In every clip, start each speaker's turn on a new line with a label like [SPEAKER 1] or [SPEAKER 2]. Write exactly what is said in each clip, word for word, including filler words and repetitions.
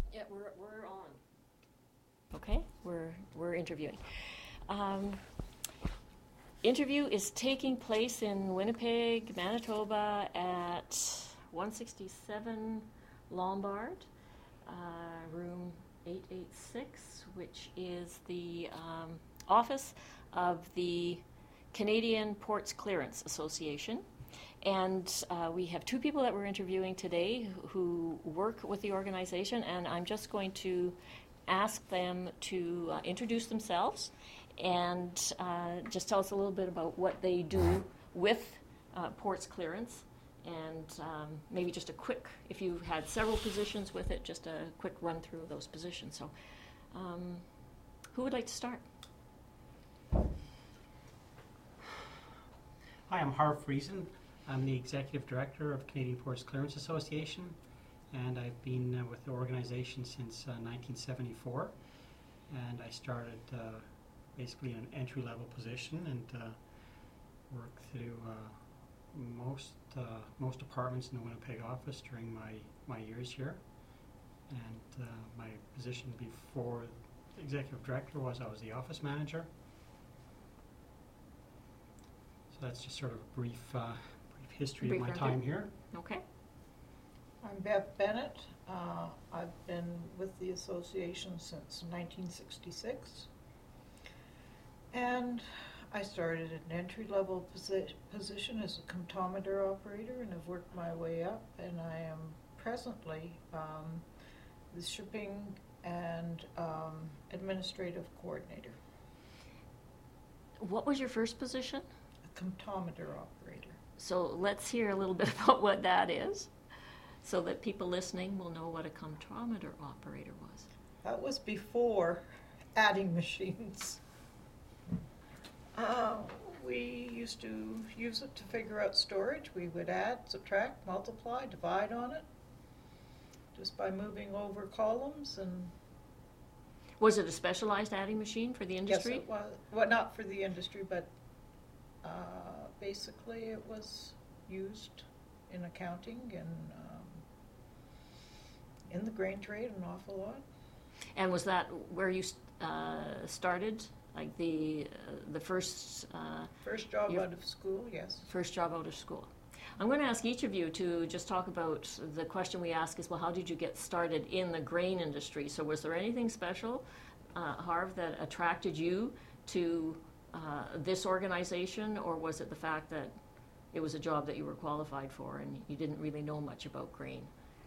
[SPEAKER 1] Yeah, we're, we're on. Okay, we're, we're interviewing. Um, interview is taking place in Winnipeg, Manitoba at one sixty-seven Lombard, uh, room eight eighty-six, which is the um, office of the Canadian Ports Clearance Association. And uh, we have two people that we're interviewing today who work with the organization, and I'm just going to ask them to uh, introduce themselves and uh, just tell us a little bit about what they do with uh, ports clearance, and um, maybe just a quick, if you've had several positions with it, just a quick run through of those positions. So um, who would like to start?
[SPEAKER 2] Hi, I'm Harv Friesen. I'm the Executive Director of Canadian Ports Clearance Association, and I've been uh, with the organization since uh, nineteen seventy-four. And I started uh, basically in an entry-level position and uh, worked through uh, most uh, most departments in the Winnipeg office during my, my years here. And uh, my position before Executive Director was I was the office manager. So that's just sort of a brief uh, history
[SPEAKER 1] Brief
[SPEAKER 2] of my
[SPEAKER 1] run-through.
[SPEAKER 2] time here.
[SPEAKER 1] Okay.
[SPEAKER 3] I'm Bev Bennett. Uh, I've been with the association since nineteen sixty-six. And I started at an entry-level posi- position as a comptometer operator, and have worked my way up, and I am presently um, the shipping and um, administrative coordinator.
[SPEAKER 1] What was your first position?
[SPEAKER 3] A comptometer operator.
[SPEAKER 1] So let's hear a little bit about what that is, so that people listening will know what a comptometer operator was.
[SPEAKER 3] That was before adding machines. Uh, we used to use it to figure out storage. We would add, subtract, multiply, divide on it, just by moving over columns. And
[SPEAKER 1] Was it a specialized adding machine for the industry?
[SPEAKER 3] yes, it was. Well, not for the industry, but uh, basically it was used in accounting and um, in the grain trade an awful lot.
[SPEAKER 1] And was that where you uh, started, like the uh, the first uh,
[SPEAKER 3] First job
[SPEAKER 1] Your-
[SPEAKER 3] out of school, yes.
[SPEAKER 1] first job out of school? I'm going to ask each of you to just talk about the question we ask is, well, how did you get started in the grain industry? So was there anything special, uh, Harv, that attracted you to uh, this organization, or was it the fact that it was a job that you were qualified for and you didn't really know much about grain?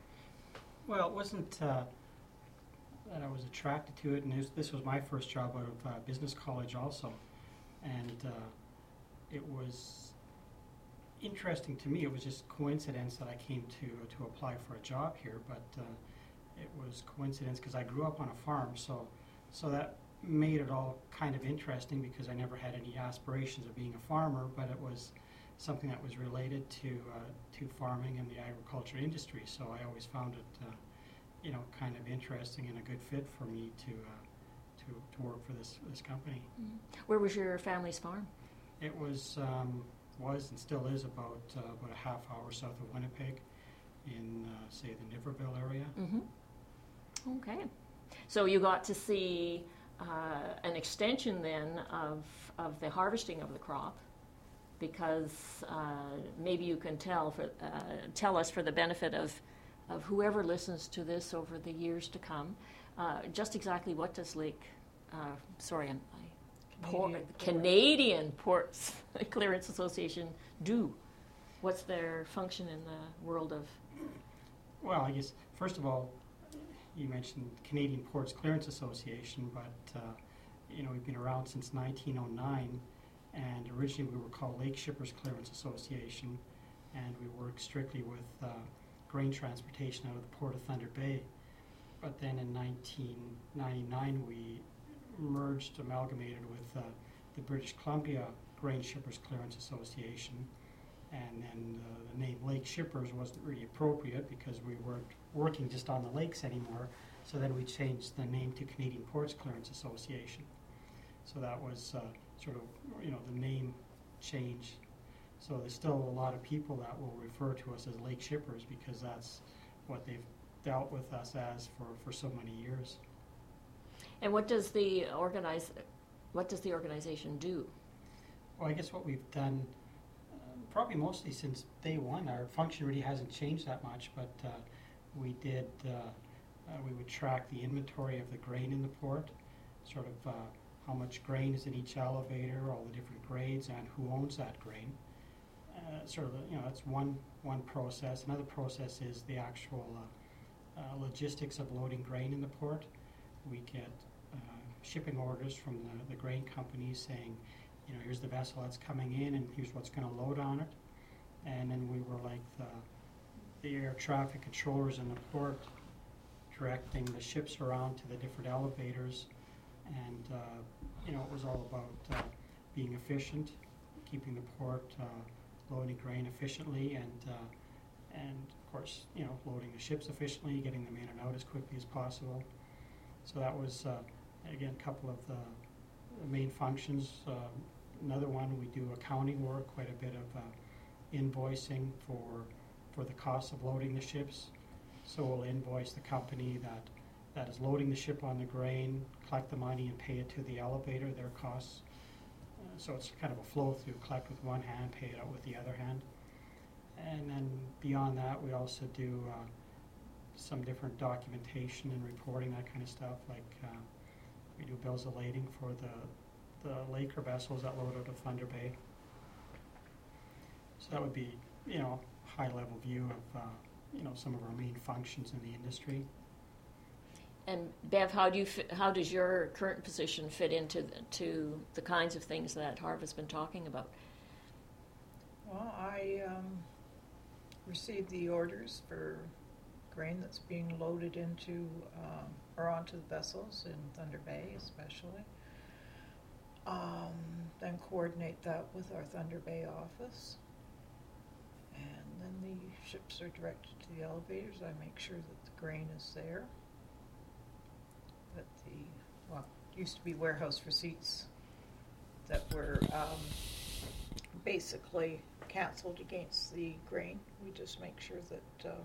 [SPEAKER 2] Well, it wasn't uh, that I was attracted to it, and this, this was my first job out of uh, business college also. And uh, it was interesting to me. It was just coincidence that I came to to apply for a job here, but uh, it was coincidence because I grew up on a farm, so so that made it all kind of interesting because I never had any aspirations of being a farmer, but it was something that was related to uh, to farming and the agriculture industry. So I always found it, uh, you know, kind of interesting and a good fit for me to uh, to to work for this this company.
[SPEAKER 1] Mm-hmm. Where was your family's farm?
[SPEAKER 2] It was um, was and still is about uh, about a half hour south of Winnipeg, in uh, say the Niverville area.
[SPEAKER 1] Mm-hmm. Okay. So you got to see uh, an extension then of of the harvesting of the crop, because uh, maybe you can tell for uh, tell us for the benefit of of whoever listens to this over the years to come, uh, just exactly what does Lake, uh, sorry, I'm, I, Port,
[SPEAKER 3] Canadian
[SPEAKER 1] Canadian Ports Clearance Association do? What's their function in the world of?
[SPEAKER 2] Well, I guess first of all, you mentioned Canadian Ports Clearance Association, but uh, you know we've been around since nineteen oh nine. And originally we were called Lake Shippers Clearance Association, and we worked strictly with uh, grain transportation out of the Port of Thunder Bay. But then in nineteen ninety-nine we merged, amalgamated with uh, the British Columbia Grain Shippers Clearance Association, and then uh, the name Lake Shippers wasn't really appropriate because we weren't working just on the lakes anymore, so then we changed the name to Canadian Ports Clearance Association. So that was uh, sort of, you know, the name change. So there's still a lot of people that will refer to us as lake shippers because that's what they've dealt with us as for, for so many years.
[SPEAKER 1] And what does the organize, what does the organization do?
[SPEAKER 2] Well, I guess what we've done, uh, probably mostly since day one, our function really hasn't changed that much, but uh, we did, uh, uh, we would track the inventory of the grain in the port, sort of uh, how much grain is in each elevator, all the different grades, and who owns that grain. Uh, sort of, you know, that's one one process. Another process is the actual uh, uh, logistics of loading grain in the port. We get uh, shipping orders from the, the grain companies saying, you know, here's the vessel that's coming in, and here's what's going to load on it. And then we were like the, the air traffic controllers in the port, directing the ships around to the different elevators. And, uh, you know, it was all about uh, being efficient, keeping the port uh, loading grain efficiently, and, uh, and of course, you know, loading the ships efficiently, getting them in and out as quickly as possible. So that was, uh, again, a couple of the, the main functions. Uh, another one, we do accounting work, quite a bit of uh, invoicing for, for the cost of loading the ships. So we'll invoice the company that that is loading the ship on the grain, collect the money and pay it to the elevator, their costs. Uh, so it's kind of a flow through, collect with one hand, pay it out with the other hand. And then beyond that, we also do uh, some different documentation and reporting, that kind of stuff, like uh, we do bills of lading for the, the Laker vessels that load out of Thunder Bay. So that would be, you know, high level view of, uh, you know, some of our main functions in the industry.
[SPEAKER 1] And Bev, how do you fit, how does your current position fit into the, to the kinds of things that Harv's been talking about?
[SPEAKER 3] Well, I um, received the orders for grain that's being loaded into um, or onto the vessels in Thunder Bay, especially. Um, then coordinate that with our Thunder Bay office, and then the ships are directed to the elevators. I make sure that the grain is there. That the, well, it used to be warehouse receipts that were um, basically canceled against the grain. We just make sure that um,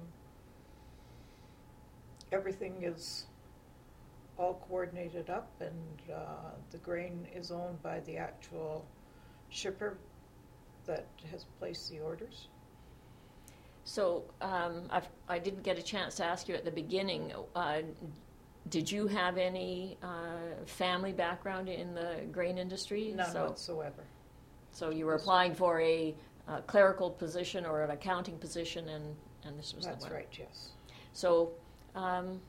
[SPEAKER 3] everything is all coordinated up, and uh, the grain is owned by the actual shipper that has placed the orders.
[SPEAKER 1] So um, I've, I didn't get a chance to ask you at the beginning. Uh, Did you have any uh, family background in the grain industry?
[SPEAKER 3] None
[SPEAKER 1] so,
[SPEAKER 3] whatsoever.
[SPEAKER 1] So you were applying for a uh, clerical position or an accounting position, and, and this was
[SPEAKER 3] That's
[SPEAKER 1] the one.
[SPEAKER 3] right, yes.
[SPEAKER 1] So um,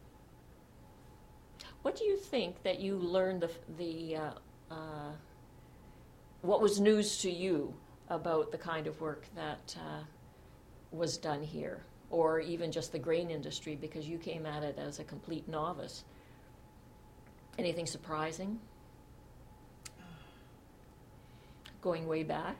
[SPEAKER 1] what do you think that you learned the, the uh, uh, what was news to you about the kind of work that uh, was done here? Or even just the grain industry, because you came at it as a complete novice. Anything surprising? Going way back?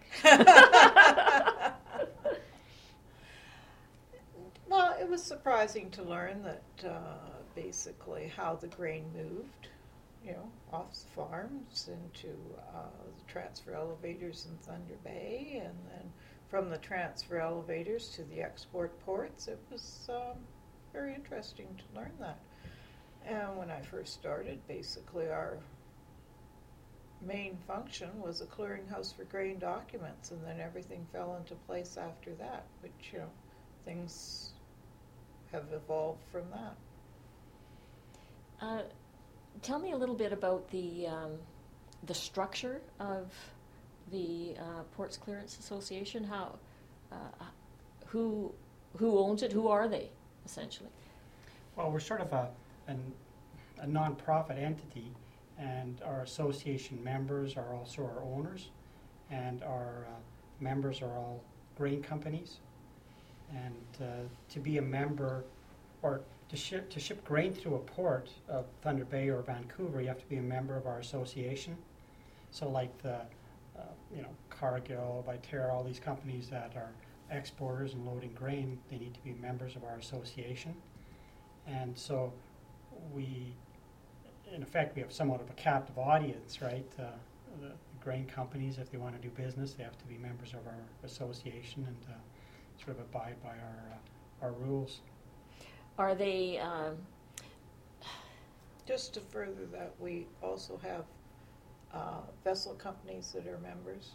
[SPEAKER 3] Well, it was surprising to learn that uh, basically how the grain moved, you know, off the farms into uh, the transfer elevators in Thunder Bay, and then from the transfer elevators to the export ports. It was um, very interesting to learn that. And when I first started, basically our main function was a clearinghouse for grain documents, and then everything fell into place after that, which, you know, things have evolved from that.
[SPEAKER 1] Uh, tell me a little bit about the um, the structure of the uh, Ports Clearance Association. How, uh, who, who owns it? Who are they, essentially?
[SPEAKER 2] Well, we're sort of a, an, a non-profit entity, and our association members are also our owners, and our uh, members are all grain companies. And uh, to be a member, or to ship to ship grain through a port of Thunder Bay or Vancouver, you have to be a member of our association. So, like the Uh, you know, Cargill, Viterra, all these companies that are exporters and loading grain, they need to be members of our association. And so we, in effect, we have somewhat of a captive audience, right? Uh, the, the grain companies, if they want to do business, they have to be members of our association and uh, sort of abide by our, uh, our rules.
[SPEAKER 1] Are they, um,
[SPEAKER 3] Just to further that, we also have uh, vessel companies that are members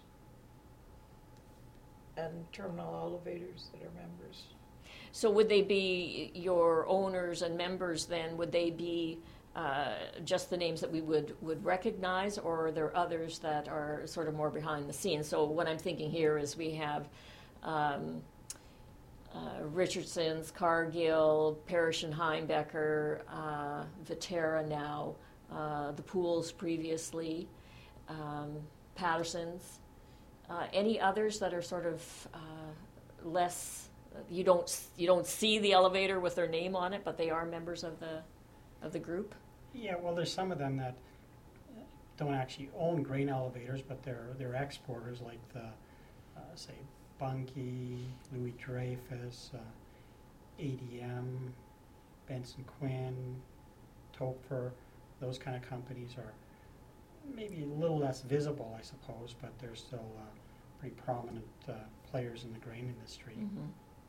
[SPEAKER 3] and terminal elevators that are members.
[SPEAKER 1] so would they be your owners and members then? Would they be uh, just the names that we would, would recognize, or are there others that are sort of more behind the scenes? So what I'm thinking here is we have um, uh, Richardson's, Cargill, Parrish and Heimbecker, uh, Viterra now, uh, the Pools previously, um, Patterson's. Uh, any others that are sort of uh, less? You don't you don't see the elevator with their name on it, but they are members of the of the group.
[SPEAKER 2] Yeah, well, there's some of them that don't actually own grain elevators, but they're they're exporters, like the uh, say Bunge, Louis Dreyfus, uh, A D M, Benson Quinn, Topfer. Those kind of companies are maybe a little less visible, I suppose, but they're still uh, pretty prominent uh, players in the grain industry.
[SPEAKER 1] Mm-hmm.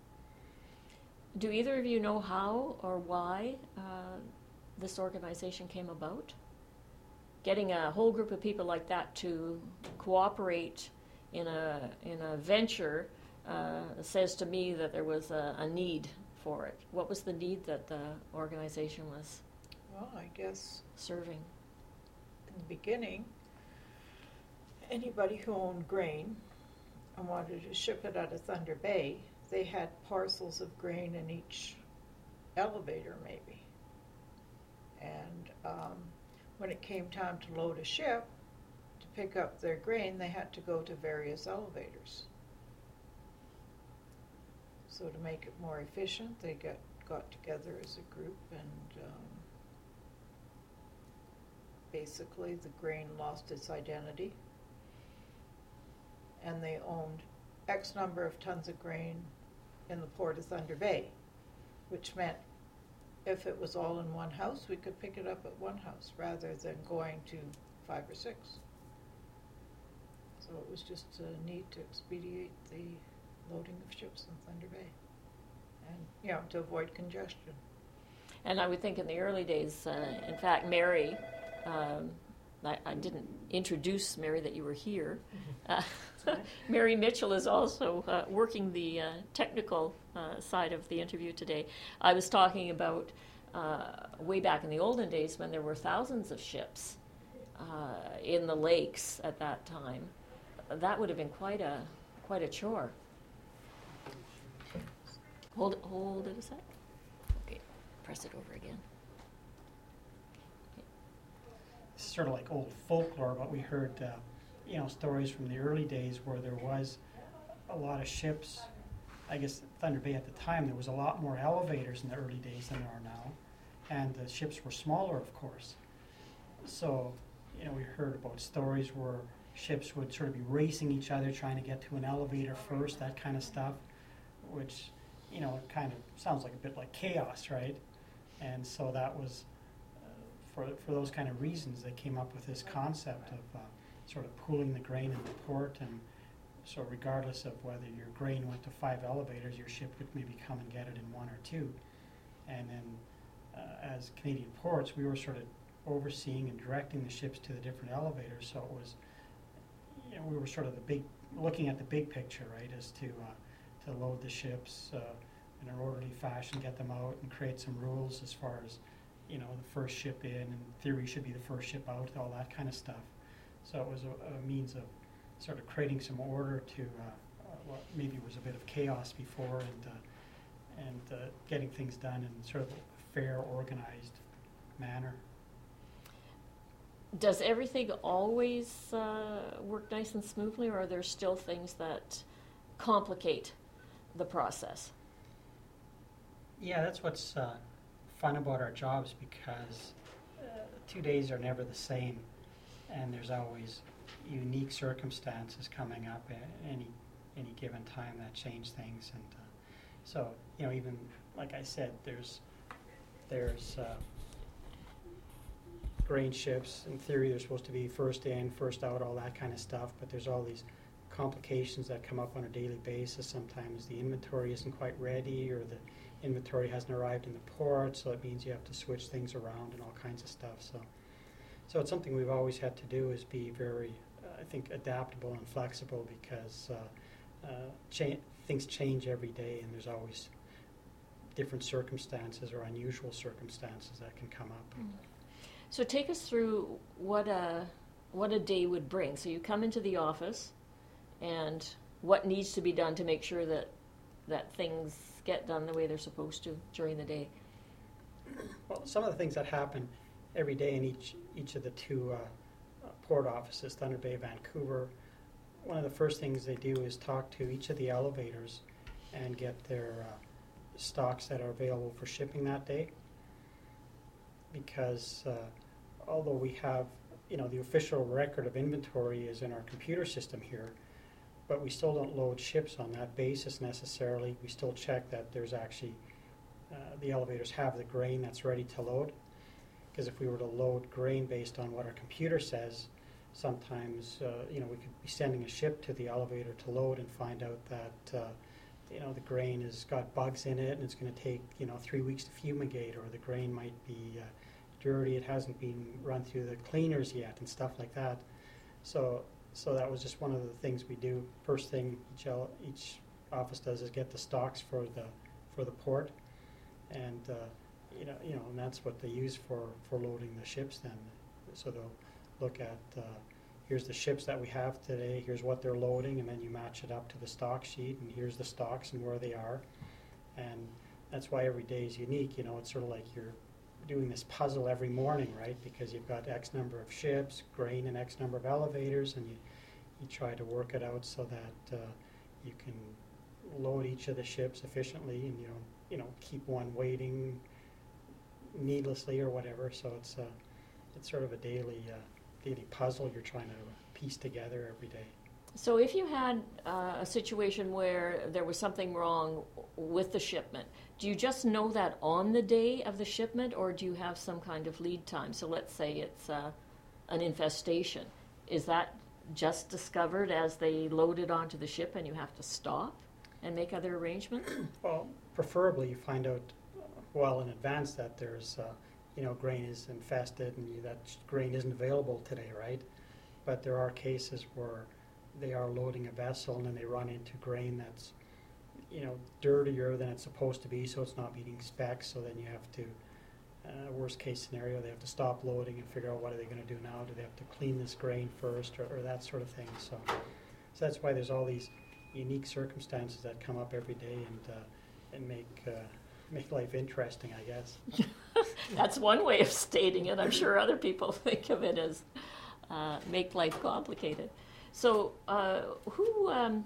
[SPEAKER 1] Do either of you know how or why uh, this organization came about? Getting a whole group of people like that to cooperate in a in a venture uh, says to me that there was a, a need for it. What was the need that the organization was
[SPEAKER 3] Well, I guess
[SPEAKER 1] serving?
[SPEAKER 3] in the beginning, anybody who owned grain and wanted to ship it out of Thunder Bay, they had parcels of grain in each elevator maybe. And um, when it came time to load a ship, to pick up their grain, they had to go to various elevators. So to make it more efficient, they got, got together as a group, and um, basically the grain lost its identity. And they owned X number of tons of grain in the port of Thunder Bay, which meant if it was all in one house, we could pick it up at one house rather than going to five or six. So it was just a need to expedite the loading of ships in Thunder Bay and, you know, to avoid congestion.
[SPEAKER 1] And I would think in the early days, uh, in fact, Mary, um, I, I didn't introduce Mary that you were here. Uh, Mary Mitchell is also uh, working the uh, technical uh, side of the interview today. I was talking about uh, way back in the olden days when there were thousands of ships uh, in the lakes at that time. That would have been quite a quite a chore. Hold it, hold it a sec. Okay, press it over again.
[SPEAKER 2] It's sort of like old folklore, but we heard, uh, you know, stories from the early days where there was a lot of ships. I guess Thunder Bay at the time, there was a lot more elevators in the early days than there are now, and the ships were smaller, of course. So, you know, we heard about stories where ships would sort of be racing each other, trying to get to an elevator first, that kind of stuff, which, you know, it kind of sounds like a bit like chaos, right? And so that was, uh, for for those kind of reasons, they came up with this concept of uh, sort of pooling the grain in the port, and so regardless of whether your grain went to five elevators, your ship could maybe come and get it in one or two. And then uh, as Canadian Ports, we were sort of overseeing and directing the ships to the different elevators, so it was, you know, we were sort of the big, looking at the big picture, right, as to uh, to load the ships uh, in an orderly fashion, get them out, and create some rules as far as, you know, the first ship in, and in theory should be the first ship out, all that kind of stuff. So it was a, a means of sort of creating some order to uh, uh, what maybe was a bit of chaos before, and uh, and uh, getting things done in sort of a fair, organized manner.
[SPEAKER 1] Does everything always uh, work nice and smoothly, or are there still things that complicate the process?
[SPEAKER 2] Yeah, that's what's uh, fun about our jobs, because uh, two days are never the same, and there's always unique circumstances coming up at any any given time that change things. And uh, so, you know, even like I said, there's there's uh, grain ships. In theory, they're supposed to be first in, first out, all that kind of stuff. But there's all these complications that come up on a daily basis. Sometimes the inventory isn't quite ready, or the inventory hasn't arrived in the port, so it means you have to switch things around and all kinds of stuff. So, so it's something we've always had to do, is be very, uh, I think, adaptable and flexible, because uh, uh, cha- things change every day, and there's always different circumstances or unusual circumstances that can come up.
[SPEAKER 1] Mm. So take us through what a what a day would bring. So you come into the office, and what needs to be done to make sure that that things get done the way they're supposed to during the day.
[SPEAKER 2] Well, some of the things that happen every day in each each of the two uh, uh, port offices, Thunder Bay, Vancouver, one of the first things they do is talk to each of the elevators and get their uh, stocks that are available for shipping that day. Because uh, although we have, you know, the official record of inventory is in our computer system here, but we still don't load ships on that basis necessarily. We still check that there's actually, uh, the elevators have the grain that's ready to load. Because if we were to load grain based on what our computer says, sometimes, uh, you know, we could be sending a ship to the elevator to load and find out that, uh, you know, the grain has got bugs in it and it's going to take, you know, three weeks to fumigate, or the grain might be uh, dirty, it hasn't been run through the cleaners yet, and stuff like that. So, so that was just one of the things we do. First thing each el- each office does is get the stocks for the for the port, and uh, you know, you know, and that's what they use for, for loading the ships. Then, so they'll look at uh, here's the ships that we have today, here's what they're loading, and then you match it up to the stock sheet, and here's the stocks and where they are. And that's why every day is unique. You know, it's sort of like you're doing this puzzle every morning, right? Because you've got X number of ships, grain, and X number of elevators, and you, you try to work it out so that uh, you can load each of the ships efficiently, and you don't, you know, keep one waiting needlessly or whatever. So it's uh, it's sort of a daily uh, daily puzzle you're trying to piece together every day.
[SPEAKER 1] So if you had uh, a situation where there was something wrong with the shipment, do you just know that on the day of the shipment, or do you have some kind of lead time? So let's say it's uh, an infestation. Is that just discovered as they load it onto the ship and you have to stop and make other arrangements?
[SPEAKER 2] Well, preferably you find out uh, well in advance that there's, uh, you know, grain is infested and you, that grain isn't available today, right? But there are cases where they are loading a vessel and then they run into grain that's, you know, dirtier than it's supposed to be, so it's not meeting specs. So then you have to, uh, worst case scenario, they have to stop loading and figure out what are they going to do now. Do they have to clean this grain first, or, or that sort of thing? So, so that's why there's all these unique circumstances that come up every day and uh, and make uh, make life interesting, I guess.
[SPEAKER 1] That's one way of stating it. I'm sure other people think of it as uh, make life complicated. So, uh, who, um,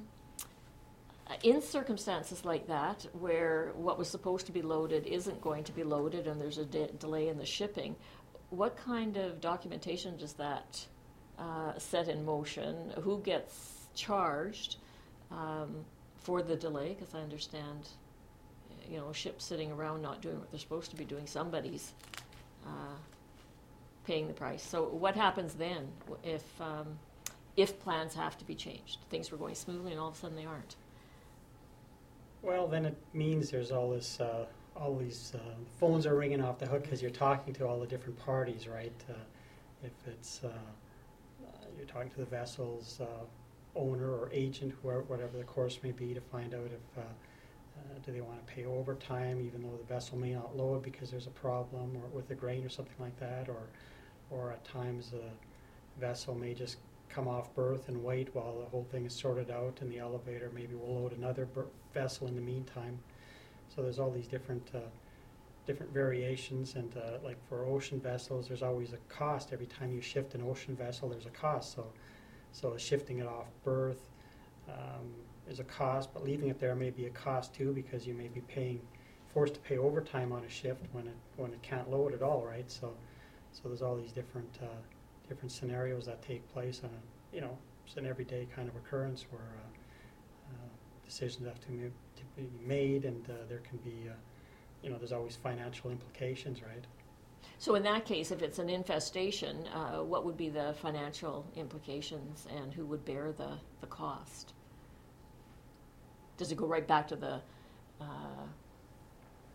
[SPEAKER 1] in circumstances like that, where what was supposed to be loaded isn't going to be loaded and there's a de- delay in the shipping, what kind of documentation does that uh, set in motion? Who gets charged um, for the delay? Because I understand, you know, ships sitting around not doing what they're supposed to be doing, somebody's uh, paying the price. So, what happens then if um, if plans have to be changed? Things were going smoothly and all of a sudden they aren't.
[SPEAKER 2] Well, then it means there's all this, uh, all these uh, phones are ringing off the hook because you're talking to all the different parties, right? Uh, if it's uh, uh, you're talking to the vessel's uh, owner or agent, whoever, whatever the course may be, to find out if uh, uh, do they want to pay overtime, even though the vessel may not load because there's a problem or with the grain or something like that, or or at times the vessel may just come off berth and wait while the whole thing is sorted out, and the elevator maybe will load another ber- vessel in the meantime. So there's all these different uh, different variations, and uh, like for ocean vessels, there's always a cost. Every time you shift an ocean vessel, there's a cost. So, so shifting it off berth um, is a cost, but leaving it there may be a cost too, because you may be paying forced to pay overtime on a shift when it when it can't load at all, right? So, so there's all these different uh, different scenarios that take place on a, you know, it's an everyday kind of occurrence where uh, uh, decisions have to, move, to be made, and uh, there can be, uh, you know, there's always financial implications, right?
[SPEAKER 1] So in that case, if it's an infestation, uh, what would be the financial implications, and who would bear the, the cost? Does it go right back to the uh,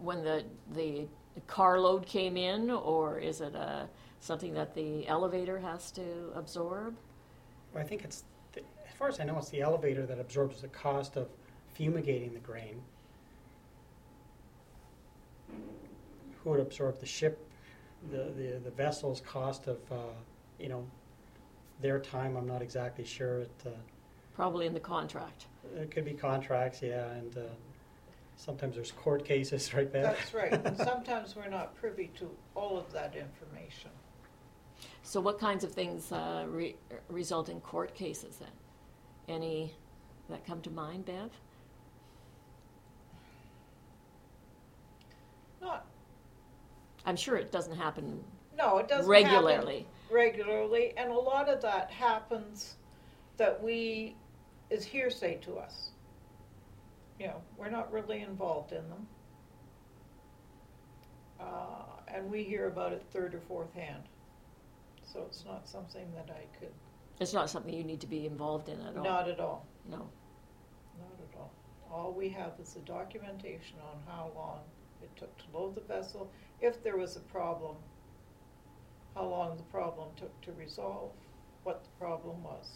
[SPEAKER 1] when the the carload came in, or is it a something that the elevator has to absorb?
[SPEAKER 2] Well, I think it's, the, as far as I know, it's the elevator that absorbs the cost of fumigating the grain. Who would absorb the ship, the, the, the vessel's cost of, uh, you know, their time? I'm not exactly sure. It, uh,
[SPEAKER 1] Probably in the contract.
[SPEAKER 2] it could be contracts, yeah, and uh, sometimes there's court cases, right, Beth?
[SPEAKER 3] That's right, and sometimes we're not privy to all of that information.
[SPEAKER 1] So what kinds of things uh, re- result in court cases then? Any that come to mind, Bev?
[SPEAKER 3] Not,
[SPEAKER 1] I'm sure it doesn't happen
[SPEAKER 3] no, it doesn't happen
[SPEAKER 1] regularly.
[SPEAKER 3] regularly, and a lot of that happens that we, is hearsay to us. You know, we're not really involved in them. Uh, and we hear about it third or fourth hand. So it's not something that I could,
[SPEAKER 1] It's not something you need to be involved in at all.
[SPEAKER 3] not at all,
[SPEAKER 1] No.
[SPEAKER 3] not at all. All we have is the documentation on how long it took to load the vessel, if there was a problem, how long the problem took to resolve, what the problem was.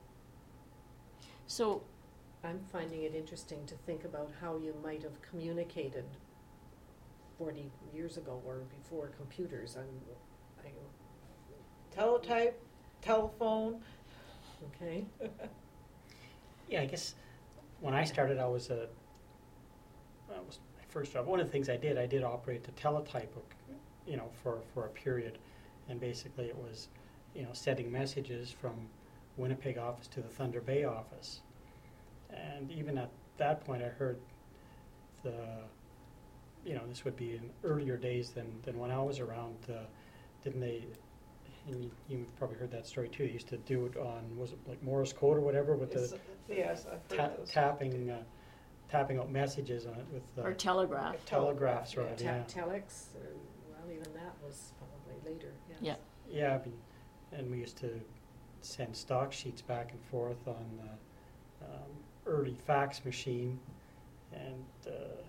[SPEAKER 1] So
[SPEAKER 4] I'm finding it interesting to think about how you might have communicated forty years ago or before computers. I'm, I,
[SPEAKER 3] Teletype, telephone.
[SPEAKER 4] okay.
[SPEAKER 2] Yeah, I guess when I started, I was a, that was my first job. One of the things I did, I did operate the teletype, you know, for, for a period. And basically it was, you know, sending messages from Winnipeg office to the Thunder Bay office. And even at that point, I heard the, you know, this would be in earlier days than, than when I was around. Uh, didn't they, and you, you've probably heard that story too, they used to do it on, was it like Morse code or whatever, with
[SPEAKER 3] It's-
[SPEAKER 2] the
[SPEAKER 3] Yes, I've
[SPEAKER 2] ta-
[SPEAKER 3] heard those.
[SPEAKER 2] tapping, uh, tapping out messages on it with
[SPEAKER 1] or
[SPEAKER 2] uh,
[SPEAKER 1] telegraph.
[SPEAKER 2] telegraphs,
[SPEAKER 3] yeah.
[SPEAKER 2] right?
[SPEAKER 4] Te-
[SPEAKER 2] Yeah.
[SPEAKER 4] Telex, uh, well, even that was probably later. Yes.
[SPEAKER 1] Yeah.
[SPEAKER 2] Yeah, I mean, and we used to send stock sheets back and forth on the um, early fax machine, and uh,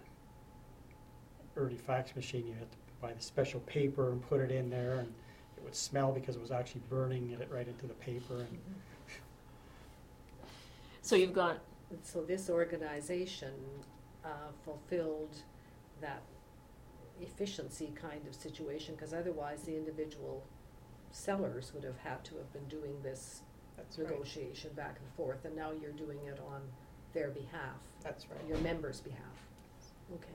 [SPEAKER 2] early fax machine, you had to buy the special paper and put it in there, and it would smell because it was actually burning it right into the paper. And
[SPEAKER 1] So you've got
[SPEAKER 4] And so this organization uh, fulfilled that efficiency kind of situation, because otherwise the individual sellers would have had to have been doing this
[SPEAKER 3] That's right.
[SPEAKER 4] negotiation back and forth, and now you're doing it on their behalf,
[SPEAKER 3] That's right.
[SPEAKER 4] your members' behalf. Okay.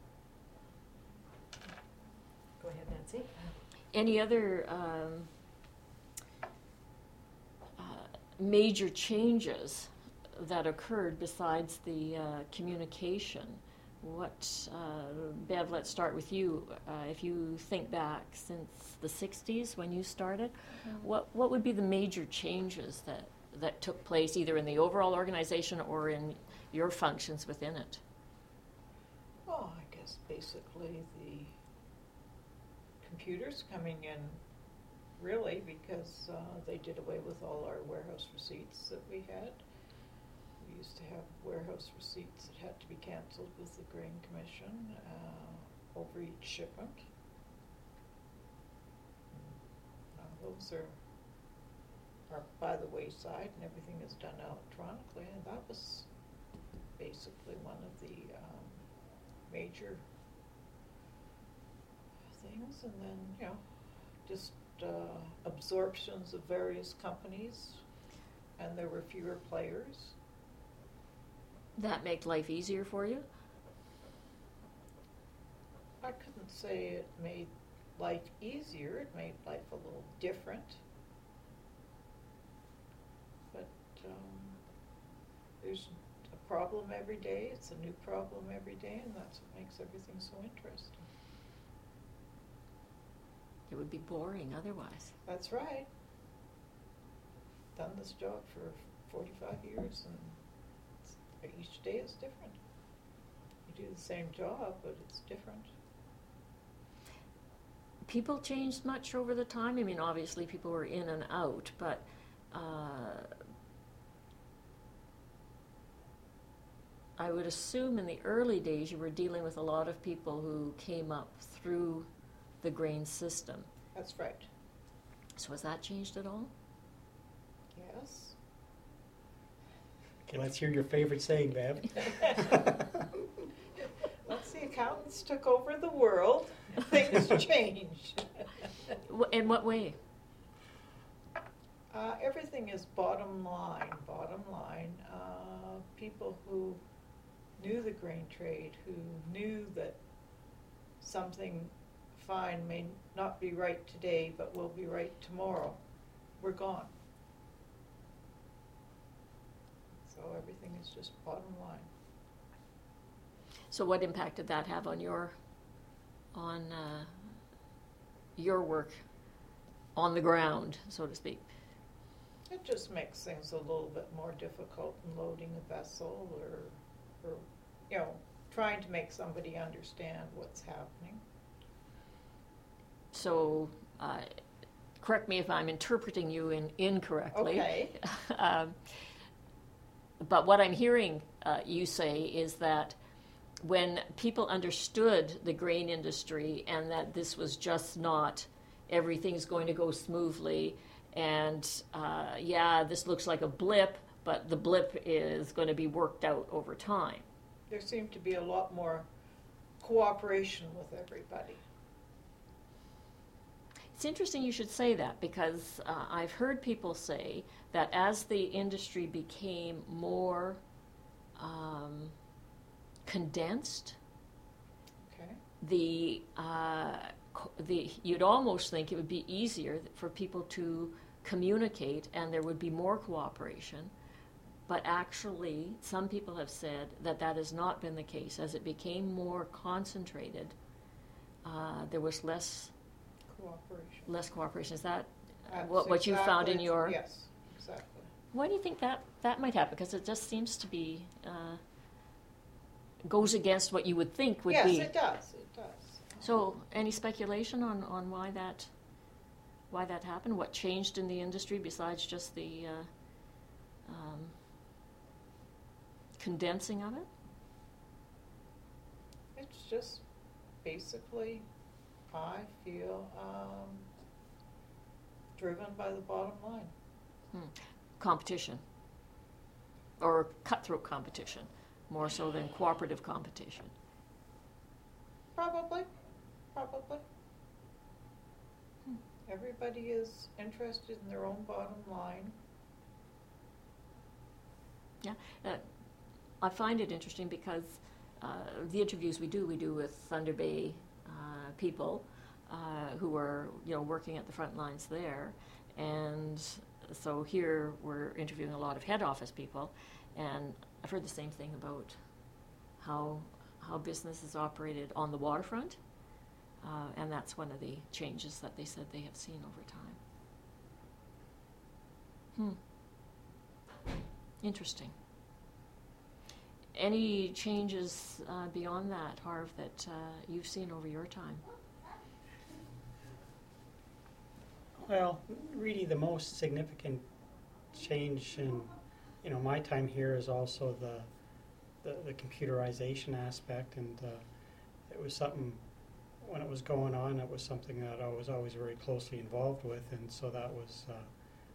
[SPEAKER 4] Go ahead, Nancy.
[SPEAKER 1] any other um, uh, major changes that occurred besides the uh, communication? What, uh, Bev, let's start with you. Uh, if you think back since the sixties when you started, what what would be the major changes that, that took place either in the overall organization or in your functions within it?
[SPEAKER 3] Oh, I guess basically the computers coming in, really, because uh, they did away with all our warehouse receipts that we had. We used to have warehouse receipts that had to be canceled with the Grain Commission uh, over each shipment. Now those are are by the wayside, and everything is done electronically, and that was basically one of the um, major things. And then, you know, just uh, absorptions of various companies, and there were fewer players.
[SPEAKER 1] That make life easier for you?
[SPEAKER 3] I couldn't say it made life easier. It made life a little different. But um, there's a problem every day. It's a new problem every day, and that's what makes everything so interesting.
[SPEAKER 1] It would be boring otherwise.
[SPEAKER 3] That's right. Done this job for forty-five years, and it's, each day is different. You do the same job, but it's different.
[SPEAKER 1] People changed much over the time? I mean, obviously people were in and out, but uh, I would assume in the early days you were dealing with a lot of people who came up through the grain system.
[SPEAKER 3] That's right.
[SPEAKER 1] So has that changed at all?
[SPEAKER 3] Yes.
[SPEAKER 2] Okay, let's hear your favorite saying, Bev.
[SPEAKER 3] Once the accountants took over the world, things changed.
[SPEAKER 1] Wh- In what way?
[SPEAKER 3] Uh, everything is bottom line, bottom line. Uh, people who knew the grain trade, who knew that something fine may not be right today, but will be right tomorrow, were gone. So everything is just bottom line.
[SPEAKER 1] So what impact did that have on your, on uh, your work on the ground, so to speak?
[SPEAKER 3] It just makes things a little bit more difficult in loading a vessel, or, or, you know, trying to make somebody understand what's happening.
[SPEAKER 1] So, uh, correct me if I'm interpreting you in incorrectly.
[SPEAKER 3] Okay.
[SPEAKER 1] um, but what I'm hearing uh, you say is that when people understood the grain industry and that this was just not everything's going to go smoothly, and uh, yeah, this looks like a blip, but the blip is going to be worked out over time.
[SPEAKER 3] There seemed to be a lot more cooperation with everybody.
[SPEAKER 1] It's interesting you should say that, because uh, I've heard people say that as the industry became more um, condensed,
[SPEAKER 3] Okay.
[SPEAKER 1] the uh, co- the you'd almost think it would be easier for people to communicate and there would be more cooperation. But actually, some people have said that that has not been the case. As it became more concentrated, uh, there was less
[SPEAKER 3] Cooperation.
[SPEAKER 1] less cooperation. Is that
[SPEAKER 3] That's
[SPEAKER 1] what what you found in
[SPEAKER 3] exactly-
[SPEAKER 1] your?
[SPEAKER 3] Yes, exactly.
[SPEAKER 1] Why do you think that that might happen? Because it just seems to be uh, goes against what you would think would
[SPEAKER 3] yes,
[SPEAKER 1] be.
[SPEAKER 3] it does. It does.
[SPEAKER 1] So, any speculation on, on why that why that happened? What changed in the industry besides just the uh, um, condensing of it?
[SPEAKER 3] It's just basically, I feel, um, driven by the bottom line.
[SPEAKER 1] Hmm. Competition, or cutthroat competition, more so than cooperative competition.
[SPEAKER 3] Probably, probably.
[SPEAKER 1] Hmm.
[SPEAKER 3] Everybody is interested in their own bottom line.
[SPEAKER 1] Yeah, uh, I find it interesting because uh, the interviews we do, we do with Thunder Bay uh, people uh, who are, you know, working at the front lines there, and so here we're interviewing a lot of head office people, and I've heard the same thing about how how business is operated on the waterfront, uh, and that's one of the changes that they said they have seen over time. Hmm. Interesting. Any changes uh, beyond that, Harv, that uh, you've seen over your time?
[SPEAKER 2] Well, really the most significant change in, you know, my time here is also the the, the computerization aspect, and uh, it was something, when it was going on, it was something that I was always very closely involved with, and so that was uh,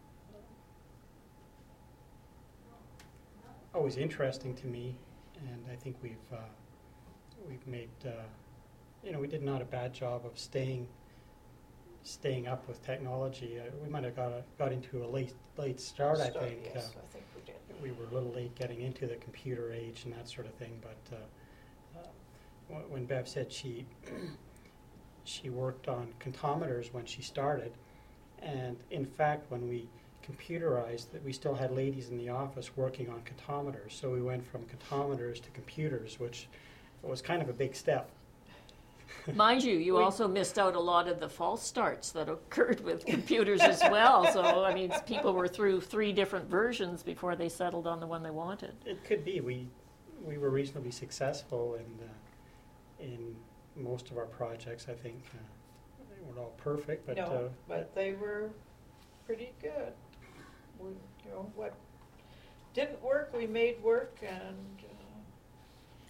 [SPEAKER 2] always interesting to me, and I think we've uh, we've made, uh, you know, we did not a bad job of staying staying up with technology. Uh, we might have got a, got into a late late start, I
[SPEAKER 3] Start,
[SPEAKER 2] think.
[SPEAKER 3] Yes,
[SPEAKER 2] Uh,
[SPEAKER 3] I think we did.
[SPEAKER 2] we were a little late getting into the computer age and that sort of thing, but uh, uh, wh- when Bev said she she worked on comptometers when she started, and in fact when we computerized, that we still had ladies in the office working on comptometers, so we went from comptometers to computers, which was kind of a big step.
[SPEAKER 1] Mind you, you
[SPEAKER 3] We-
[SPEAKER 1] also missed out a lot of the false starts that occurred with computers as well. So, I mean, people were through three different versions before they settled on the one they wanted.
[SPEAKER 2] It could be. We we were reasonably successful in uh, in most of our projects. I think uh, they weren't all perfect, but
[SPEAKER 3] No,
[SPEAKER 2] uh,
[SPEAKER 3] but they were pretty good. We, you know, what didn't work, we made work, and uh,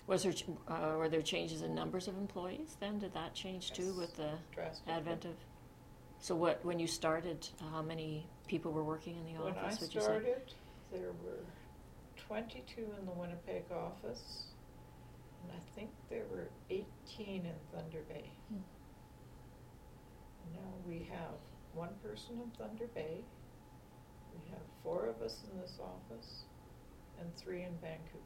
[SPEAKER 1] Was there, ch- uh, were there changes in numbers of employees then? Did that change too
[SPEAKER 3] Yes.
[SPEAKER 1] with the
[SPEAKER 3] Drastically.
[SPEAKER 1] advent of? So what, when you started, how many people were working in the
[SPEAKER 3] When I
[SPEAKER 1] office, would you say?
[SPEAKER 3] started, there were twenty-two in the Winnipeg office, and I think there were eighteen in Thunder Bay.
[SPEAKER 1] Hmm.
[SPEAKER 3] Now we have one person in Thunder Bay, we have four of us in this office, and three in Vancouver.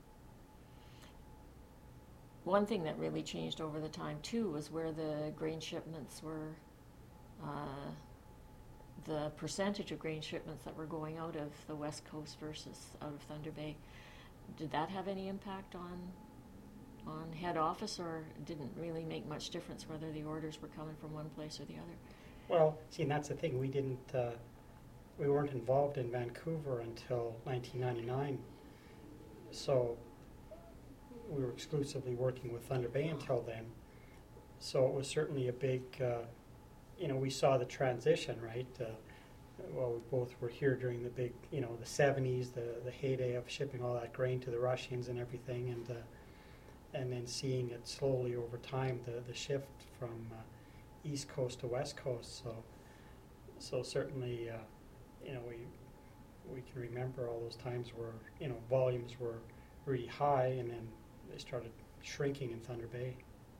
[SPEAKER 1] One thing that really changed over the time too was where the grain shipments were, uh, the percentage of grain shipments that were going out of the West Coast versus out of Thunder Bay. Did that have any impact on on head office, or didn't really make much difference whether the orders were coming from one place or the other?
[SPEAKER 2] Well, see, and that's the thing. We didn't, uh, we weren't involved in Vancouver until nineteen ninety-nine. So we were exclusively working with Thunder Bay until then. So it was certainly a big, uh, you know, we saw the transition, right? Uh, well, we both were here during the big, you know, the seventies, the, the heyday of shipping all that grain to the Russians and everything, and uh, and then seeing it slowly over time, the, the shift from uh, East Coast to West Coast. So, so certainly, uh, you know, we we can remember all those times where, you know, volumes were really high, and then they started shrinking in Thunder Bay.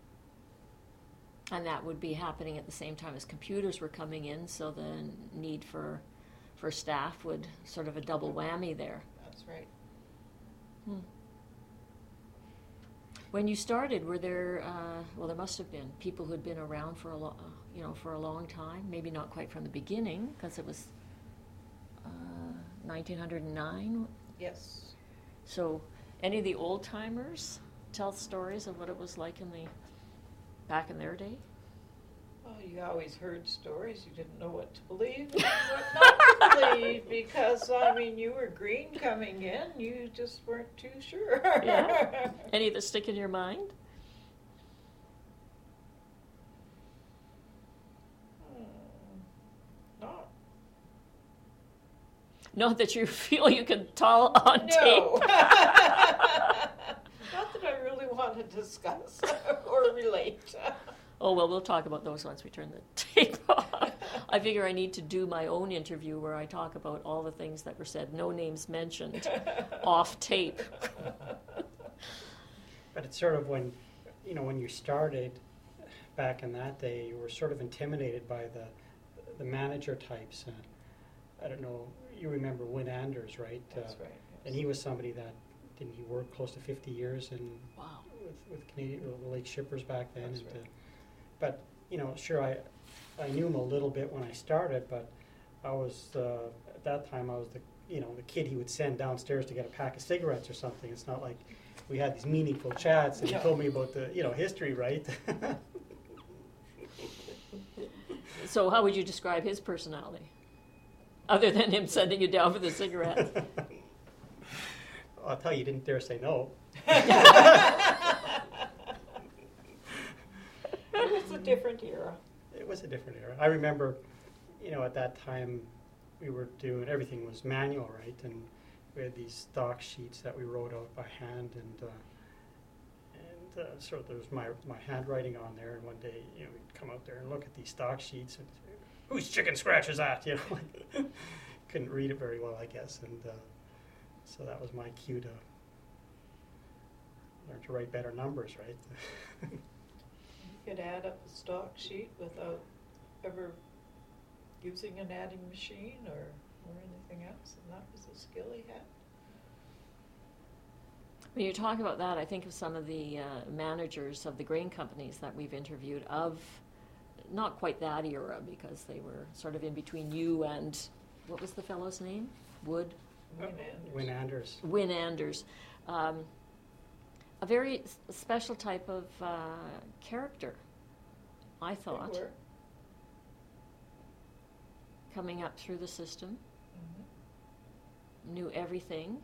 [SPEAKER 1] And that would be happening at the same time as computers were coming in, so the need for for staff would sort of a double whammy there.
[SPEAKER 3] That's right.
[SPEAKER 1] Hmm. When you started, were there, uh, well, there must have been people who had been around for a lo- uh, you know, for a long time, maybe not quite from the beginning, because it was uh, nineteen oh nine.
[SPEAKER 3] Yes.
[SPEAKER 1] So any of the old timers tell stories of what it was like in the, back in their day?
[SPEAKER 3] Well, you always heard stories. You didn't know what to believe and what not to believe, because, I mean, you were green coming in. You just weren't too sure.
[SPEAKER 1] Yeah. Any that stick in your mind?
[SPEAKER 3] Hmm. Not.
[SPEAKER 1] Not that you feel you can tell on
[SPEAKER 3] No.
[SPEAKER 1] tape.
[SPEAKER 3] Not that I really want to discuss or relate.
[SPEAKER 1] Oh, well, we'll talk about those once we turn the tape off. I figure I need to do my own interview where I talk about all the things that were said, no names mentioned, off tape.
[SPEAKER 2] But it's sort of when, you know, when you started back in that day, you were sort of intimidated by the the manager types. Uh, I don't know, you remember Win Anders, right?
[SPEAKER 3] That's
[SPEAKER 2] uh,
[SPEAKER 3] right.
[SPEAKER 2] And he was somebody that, didn't he work close to fifty years in
[SPEAKER 1] Wow.
[SPEAKER 2] with, with Canadian with the lake shippers back then?
[SPEAKER 3] That's
[SPEAKER 2] and,
[SPEAKER 3] right.
[SPEAKER 2] uh, but you know, sure, I I knew him a little bit when I started, but I was uh, at that time I was the you know the kid he would send downstairs to get a pack of cigarettes or something. It's not like we had these meaningful chats, and
[SPEAKER 3] Yeah.
[SPEAKER 2] he told me about the you know history, right?
[SPEAKER 1] So how would you describe his personality? Other than him sending you down for the cigarettes?
[SPEAKER 2] I'll tell you, he didn't dare say no.
[SPEAKER 3] It was a different era.
[SPEAKER 2] It was a different era. I remember, you know, at that time we were doing, everything was manual, right? And we had these stock sheets that we wrote out by hand, and uh, and uh, so there was my my handwriting on there. And one day, you know, we'd come out there and look at these stock sheets, and whose chicken scratch is that? You know, couldn't read it very well, I guess, and uh, so that was my cue to learn to write better numbers, right?
[SPEAKER 3] You could add up a stock sheet without ever using an adding machine or, or anything else, and that was a skill he had.
[SPEAKER 1] When you talk about that, I think of some of the uh, managers of the grain companies that we've interviewed of not quite that era, because they were sort of in between you and, what was the fellow's name? Wood?
[SPEAKER 3] Win Anders.
[SPEAKER 2] Win Anders.
[SPEAKER 1] Win Anders. Um, a very s- special type of uh, character, I
[SPEAKER 3] They
[SPEAKER 1] thought,
[SPEAKER 3] were.
[SPEAKER 1] coming up through the system,
[SPEAKER 3] Mhm.
[SPEAKER 1] knew everything.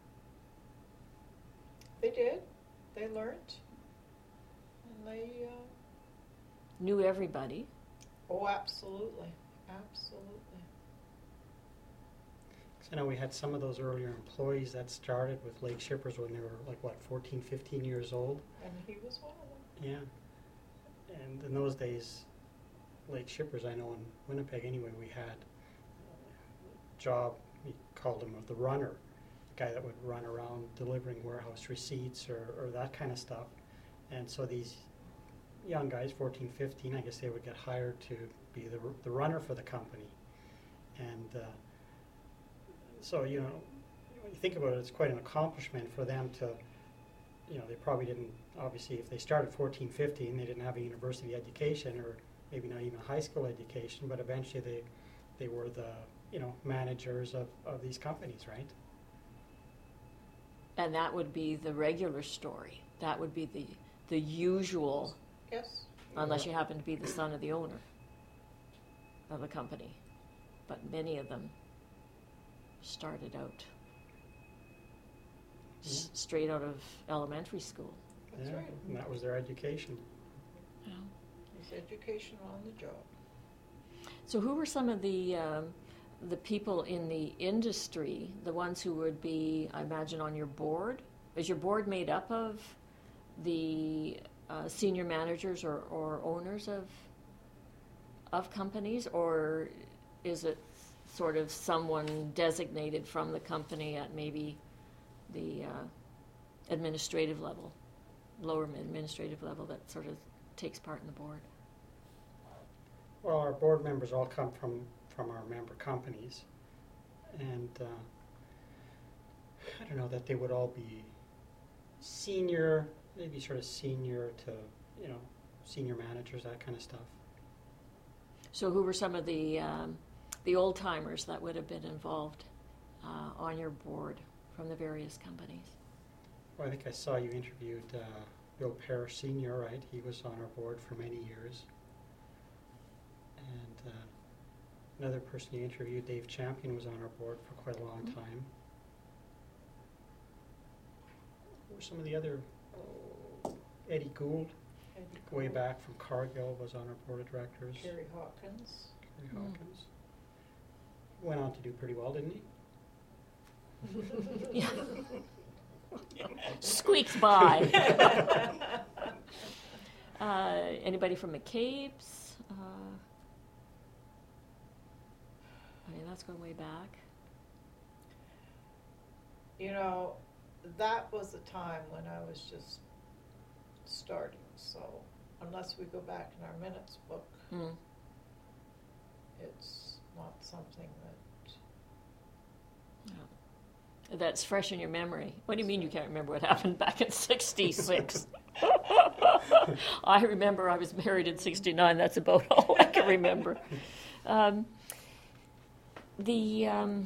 [SPEAKER 3] They did. They learned. And they, uh,
[SPEAKER 1] Knew everybody.
[SPEAKER 3] oh, absolutely. Absolutely.
[SPEAKER 2] I know we had some of those earlier employees that started with Lake Shippers when they were like, what, fourteen, fifteen years old?
[SPEAKER 3] And he was one of them.
[SPEAKER 2] Yeah. And in those days, Lake Shippers, I know in Winnipeg anyway, we had a job, we called him the runner, the guy that would run around delivering warehouse receipts or, or that kind of stuff. And so these young guys, fourteen, fifteen, I guess they would get hired to be the, the runner for the company. And uh, so, you know, when you think about it, it's quite an accomplishment for them to, you know, they probably didn't, obviously, if they started fourteen, fifteen, they didn't have a university education or maybe not even a high school education, but eventually they, they were the, you know, managers of, of these companies, right?
[SPEAKER 1] And that would be the regular story. That would be the, the usual,
[SPEAKER 3] Yes.
[SPEAKER 1] unless you happen to be the son of the owner of the company. But many of them started out s- straight out of elementary school.
[SPEAKER 3] That's
[SPEAKER 2] Yeah,
[SPEAKER 3] right.
[SPEAKER 2] and that was their education.
[SPEAKER 1] You know?
[SPEAKER 3] It's education on the job.
[SPEAKER 1] So who were some of the um, the people in the industry, the ones who would be, I imagine, on your board? Is your board made up of the uh, senior managers or, or owners of of companies, or is it sort of someone designated from the company at maybe the uh, administrative level, lower administrative level, that sort of takes part in the board?
[SPEAKER 2] Well, our board members all come from, from our member companies, and uh, I don't know that they would all be senior, maybe sort of senior to, you know, senior managers, that kind of stuff.
[SPEAKER 1] So who were some of the um, the old timers that would have been involved uh, on your board from the various companies?
[SPEAKER 2] Well, I think I saw you interviewed uh, Bill Parrish Senior, right? He was on our board for many years. And uh, another person you interviewed, Dave Champion, was on our board for quite a long
[SPEAKER 1] Mm-hmm.
[SPEAKER 2] time. Who were some of the other? Oh, Eddie Gould,
[SPEAKER 3] Eddie
[SPEAKER 2] way
[SPEAKER 3] Gould,
[SPEAKER 2] back from Cargill, was on our board of directors.
[SPEAKER 3] Kerry Hawkins.
[SPEAKER 2] Kerry
[SPEAKER 1] Mm.
[SPEAKER 2] Hawkins. Went on to do pretty well, didn't he?
[SPEAKER 1] Yeah. Squeaked by. uh, anybody from McCabe's? Uh, I mean, that's going way back.
[SPEAKER 3] You know, that was the time when I was just starting, so unless we go back in our minutes book,
[SPEAKER 1] Mm.
[SPEAKER 3] it's not something that,
[SPEAKER 1] That's fresh in your memory. What do you mean you can't remember what happened back in sixty-six? I remember I was married in sixty-nine. That's about all I can remember. Um, the um,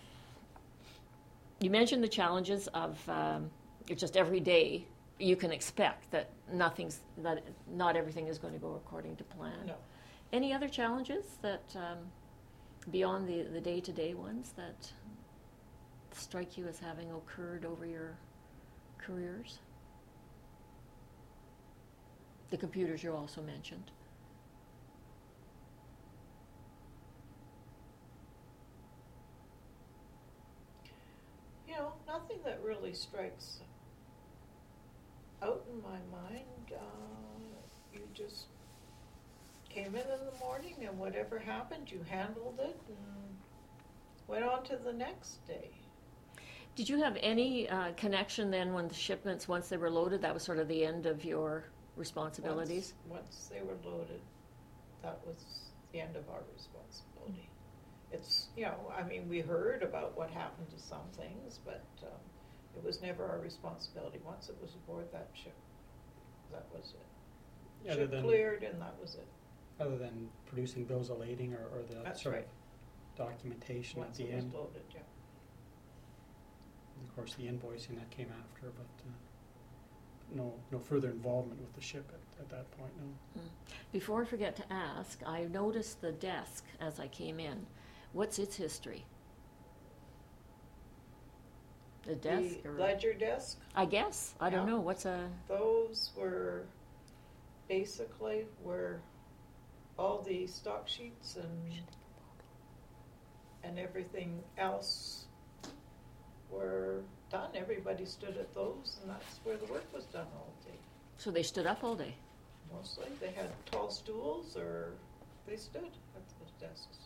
[SPEAKER 1] you mentioned the challenges of um, it's just every day you can expect that nothing's that not everything is going to go according to plan.
[SPEAKER 3] no.
[SPEAKER 1] Any other challenges that um, beyond the the day-to-day ones that strike you as having occurred over your careers? The computers you also mentioned.
[SPEAKER 3] You know, nothing that really strikes out in my mind. Uh, you just came in in the morning and whatever happened, you handled it and went on to the next day.
[SPEAKER 1] Did you have any uh, connection then when the shipments, once they were loaded, that was sort of the end of your responsibilities?
[SPEAKER 3] Once, once they were loaded, that was the end of our responsibility. It's, you know, I mean, we heard about what happened to some things, but um, it was never our responsibility. Once it was aboard that ship, that was it.
[SPEAKER 2] Other
[SPEAKER 3] Ship
[SPEAKER 2] than-
[SPEAKER 3] cleared and that was it.
[SPEAKER 2] Other than producing bills of lading or, or the
[SPEAKER 3] That's
[SPEAKER 2] sort
[SPEAKER 3] right.
[SPEAKER 2] of documentation
[SPEAKER 3] Once
[SPEAKER 2] at the
[SPEAKER 3] it was
[SPEAKER 2] end.
[SPEAKER 3] loaded, yeah.
[SPEAKER 2] Of course, the invoicing that came after, but uh, no no further involvement with the ship at, at that point, no.
[SPEAKER 1] Before I forget to ask, I noticed the desk as I came in. What's its history? The desk?
[SPEAKER 3] The
[SPEAKER 1] or
[SPEAKER 3] ledger desk,
[SPEAKER 1] I guess. I don't
[SPEAKER 3] Yeah.
[SPEAKER 1] know. What's a...
[SPEAKER 3] those were basically where all the stock sheets and and everything else were done, everybody stood at those, and that's where the work was done all day.
[SPEAKER 1] So they stood up all day?
[SPEAKER 3] Mostly, they had tall stools, or they stood at those desks.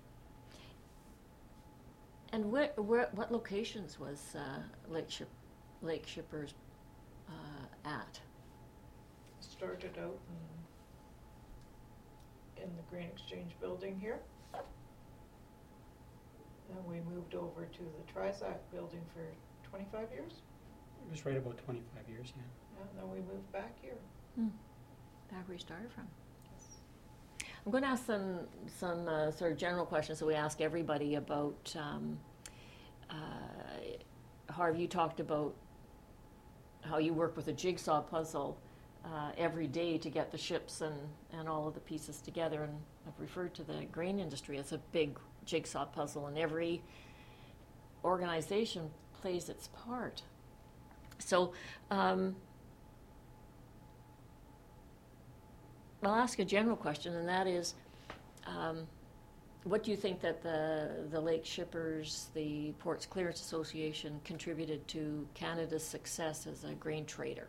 [SPEAKER 1] And where, where, what locations was uh, Lake Ship, Lake Shippers uh, at?
[SPEAKER 3] Started out in, in the Grain Exchange building here. Then we moved over to the Trizac building for twenty-five years.
[SPEAKER 2] It was right about twenty-five years, yeah.
[SPEAKER 3] Yeah, and then we moved back here.
[SPEAKER 1] Hmm. Back where you started from. I'm going to ask some some uh, sort of general questions that we ask everybody about. Um, uh, Harv, you talked about how you work with a jigsaw puzzle uh, every day to get the ships and, and all of the pieces together, and I've referred to the grain industry as a big jigsaw puzzle, and every organization plays its part. So um, I'll ask a general question, and that is, um, what do you think that the the Lake Shippers, the Ports Clearance Association, contributed to Canada's success as a grain trader?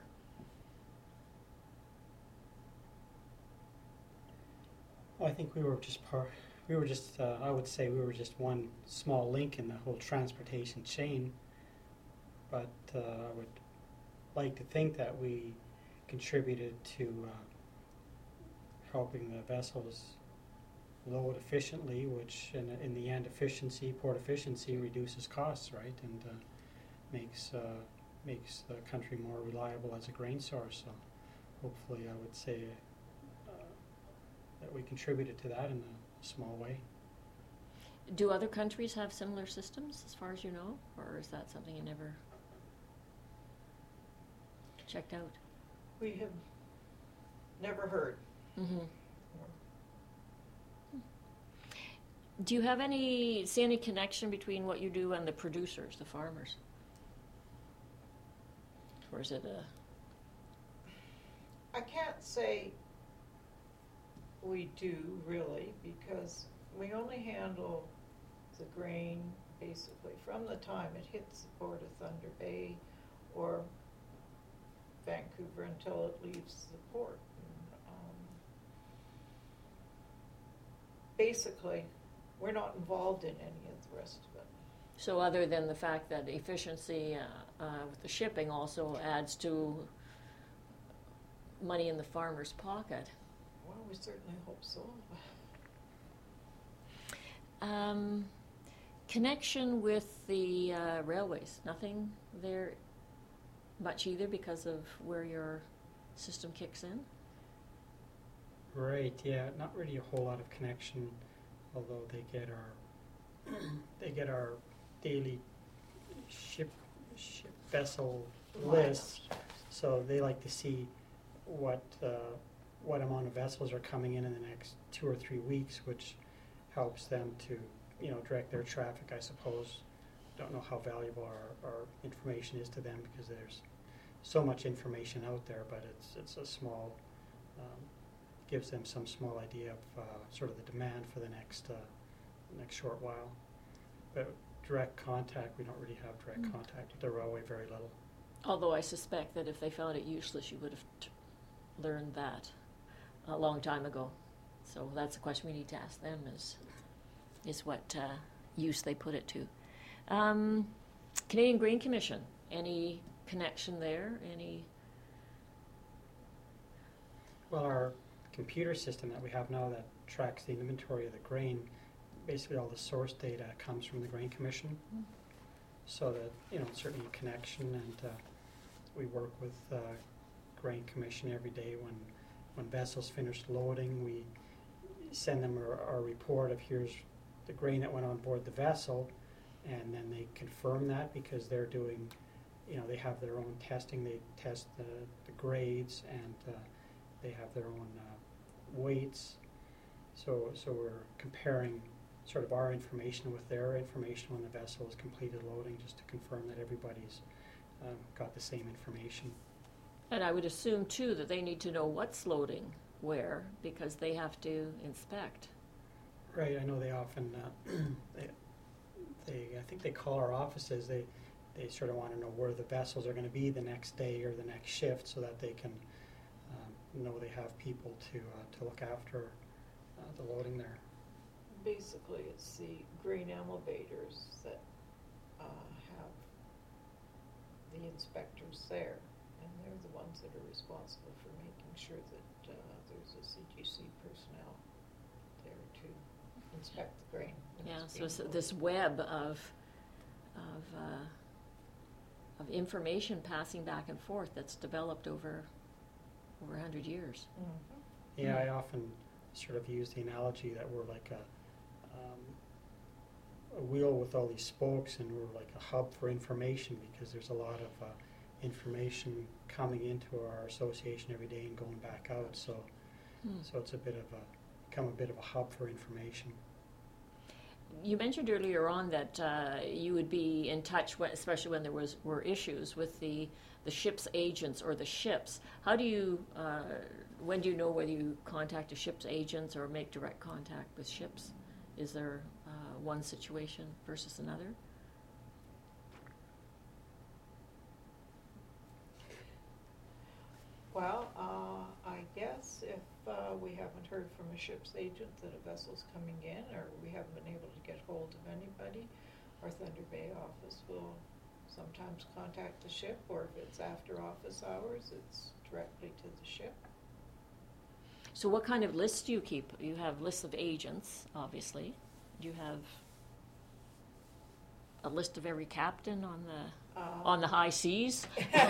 [SPEAKER 2] Well, I think we were just part, we were just, uh, I would say we were just one small link in the whole transportation chain. But uh, I would like to think that we contributed to uh, helping the vessels load efficiently, which in, in the end, efficiency, port efficiency reduces costs, right? And uh, makes, uh, makes the country more reliable as a grain source. So hopefully I would say that we contributed to that in a small way.
[SPEAKER 1] Do other countries have similar systems, as far as you know, or is that something you never checked out?
[SPEAKER 3] We have never heard.
[SPEAKER 1] Mm-hmm. Do you have any, see any connection between what you do and the producers, the farmers? Or is it a...
[SPEAKER 3] I can't say we do, really, because we only handle the grain basically from the time it hits the port of Thunder Bay or Vancouver until it leaves the port. And, um, basically, we're not involved in any of the rest of it.
[SPEAKER 1] So other than the fact that efficiency uh, uh, with the shipping also adds to money in the farmer's pocket.
[SPEAKER 3] Well, we certainly hope so.
[SPEAKER 1] Um, connection with the uh, railways, nothing there much either because of where your system kicks in?
[SPEAKER 2] Right, yeah, not really a whole lot of connection, although they get our they get our daily ship ship vessel lists, so they like to see what uh, what amount of vessels are coming in in the next two or three weeks, which helps them to, you know, direct their traffic, I suppose. Don't know how valuable our, our information is to them because there's so much information out there, but it's it's a small, um, gives them some small idea of uh, sort of the demand for the next uh, next short while. But direct contact, we don't really have direct
[SPEAKER 1] Mm.
[SPEAKER 2] contact with the railway, very little.
[SPEAKER 1] Although I suspect that if they found it useless, you would have t- learned that a long time ago. So that's a question we need to ask them, is is what uh, use they put it to. Um, Canadian Grain Commission, any connection there? Any?
[SPEAKER 2] Well, our computer system that we have now that tracks the inventory of the grain, basically all the source data comes from the Grain Commission.
[SPEAKER 1] Mm.
[SPEAKER 2] So that, you know, certainly a connection, and uh, we work with uh, Grain Commission every day when when vessels finish loading. We send them our, our report of here's the grain that went on board the vessel, and then they confirm that because they're doing, you know, they have their own testing. They test the, the grades, and uh, they have their own uh, weights. So so we're comparing sort of our information with their information when the vessel is completed loading, just to confirm that everybody's um, got the same information.
[SPEAKER 1] And I would assume too that they need to know what's loading where because they have to inspect.
[SPEAKER 2] Right, I know they often, uh, they, they, I think they call our offices, they, they sort of want to know where the vessels are going to be the next day or the next shift, so that they can um, know they have people to uh, to look after uh, the loading there.
[SPEAKER 3] Basically, it's the grain elevators that uh, have the inspectors there, and they're the ones that are responsible for making sure that uh, there's a C G C personnel there to inspect the grain. when
[SPEAKER 1] Yeah,
[SPEAKER 3] it's
[SPEAKER 1] so
[SPEAKER 3] being
[SPEAKER 1] it's
[SPEAKER 3] loaded.
[SPEAKER 1] this web of, of, uh, of information passing back and forth that's developed over, over a hundred years.
[SPEAKER 3] Mhm.
[SPEAKER 2] Yeah,
[SPEAKER 1] Mm.
[SPEAKER 2] I often sort of use the analogy that we're like a um, a wheel with all these spokes, and we're like a hub for information, because there's a lot of uh, information coming into our association every day and going back out. So,
[SPEAKER 1] Hmm.
[SPEAKER 2] so it's a bit of a become a bit of a hub for information.
[SPEAKER 1] You mentioned earlier on that uh, you would be in touch, when, especially when there was were issues with the the ship's agents or the ships. How do you, uh, when do you know whether you contact a ship's agents or make direct contact with ships? Is there uh, one situation versus another?
[SPEAKER 3] Well, uh, I guess if uh, we haven't heard from a ship's agent that a vessel's coming in, or we haven't been able to get hold of anybody, our Thunder Bay office will sometimes contact the ship, or if it's after office hours, it's directly to the ship.
[SPEAKER 1] So what kind of lists do you keep? You have lists of agents, obviously. Do you have a list of every captain on the
[SPEAKER 3] Um,
[SPEAKER 1] on the high seas?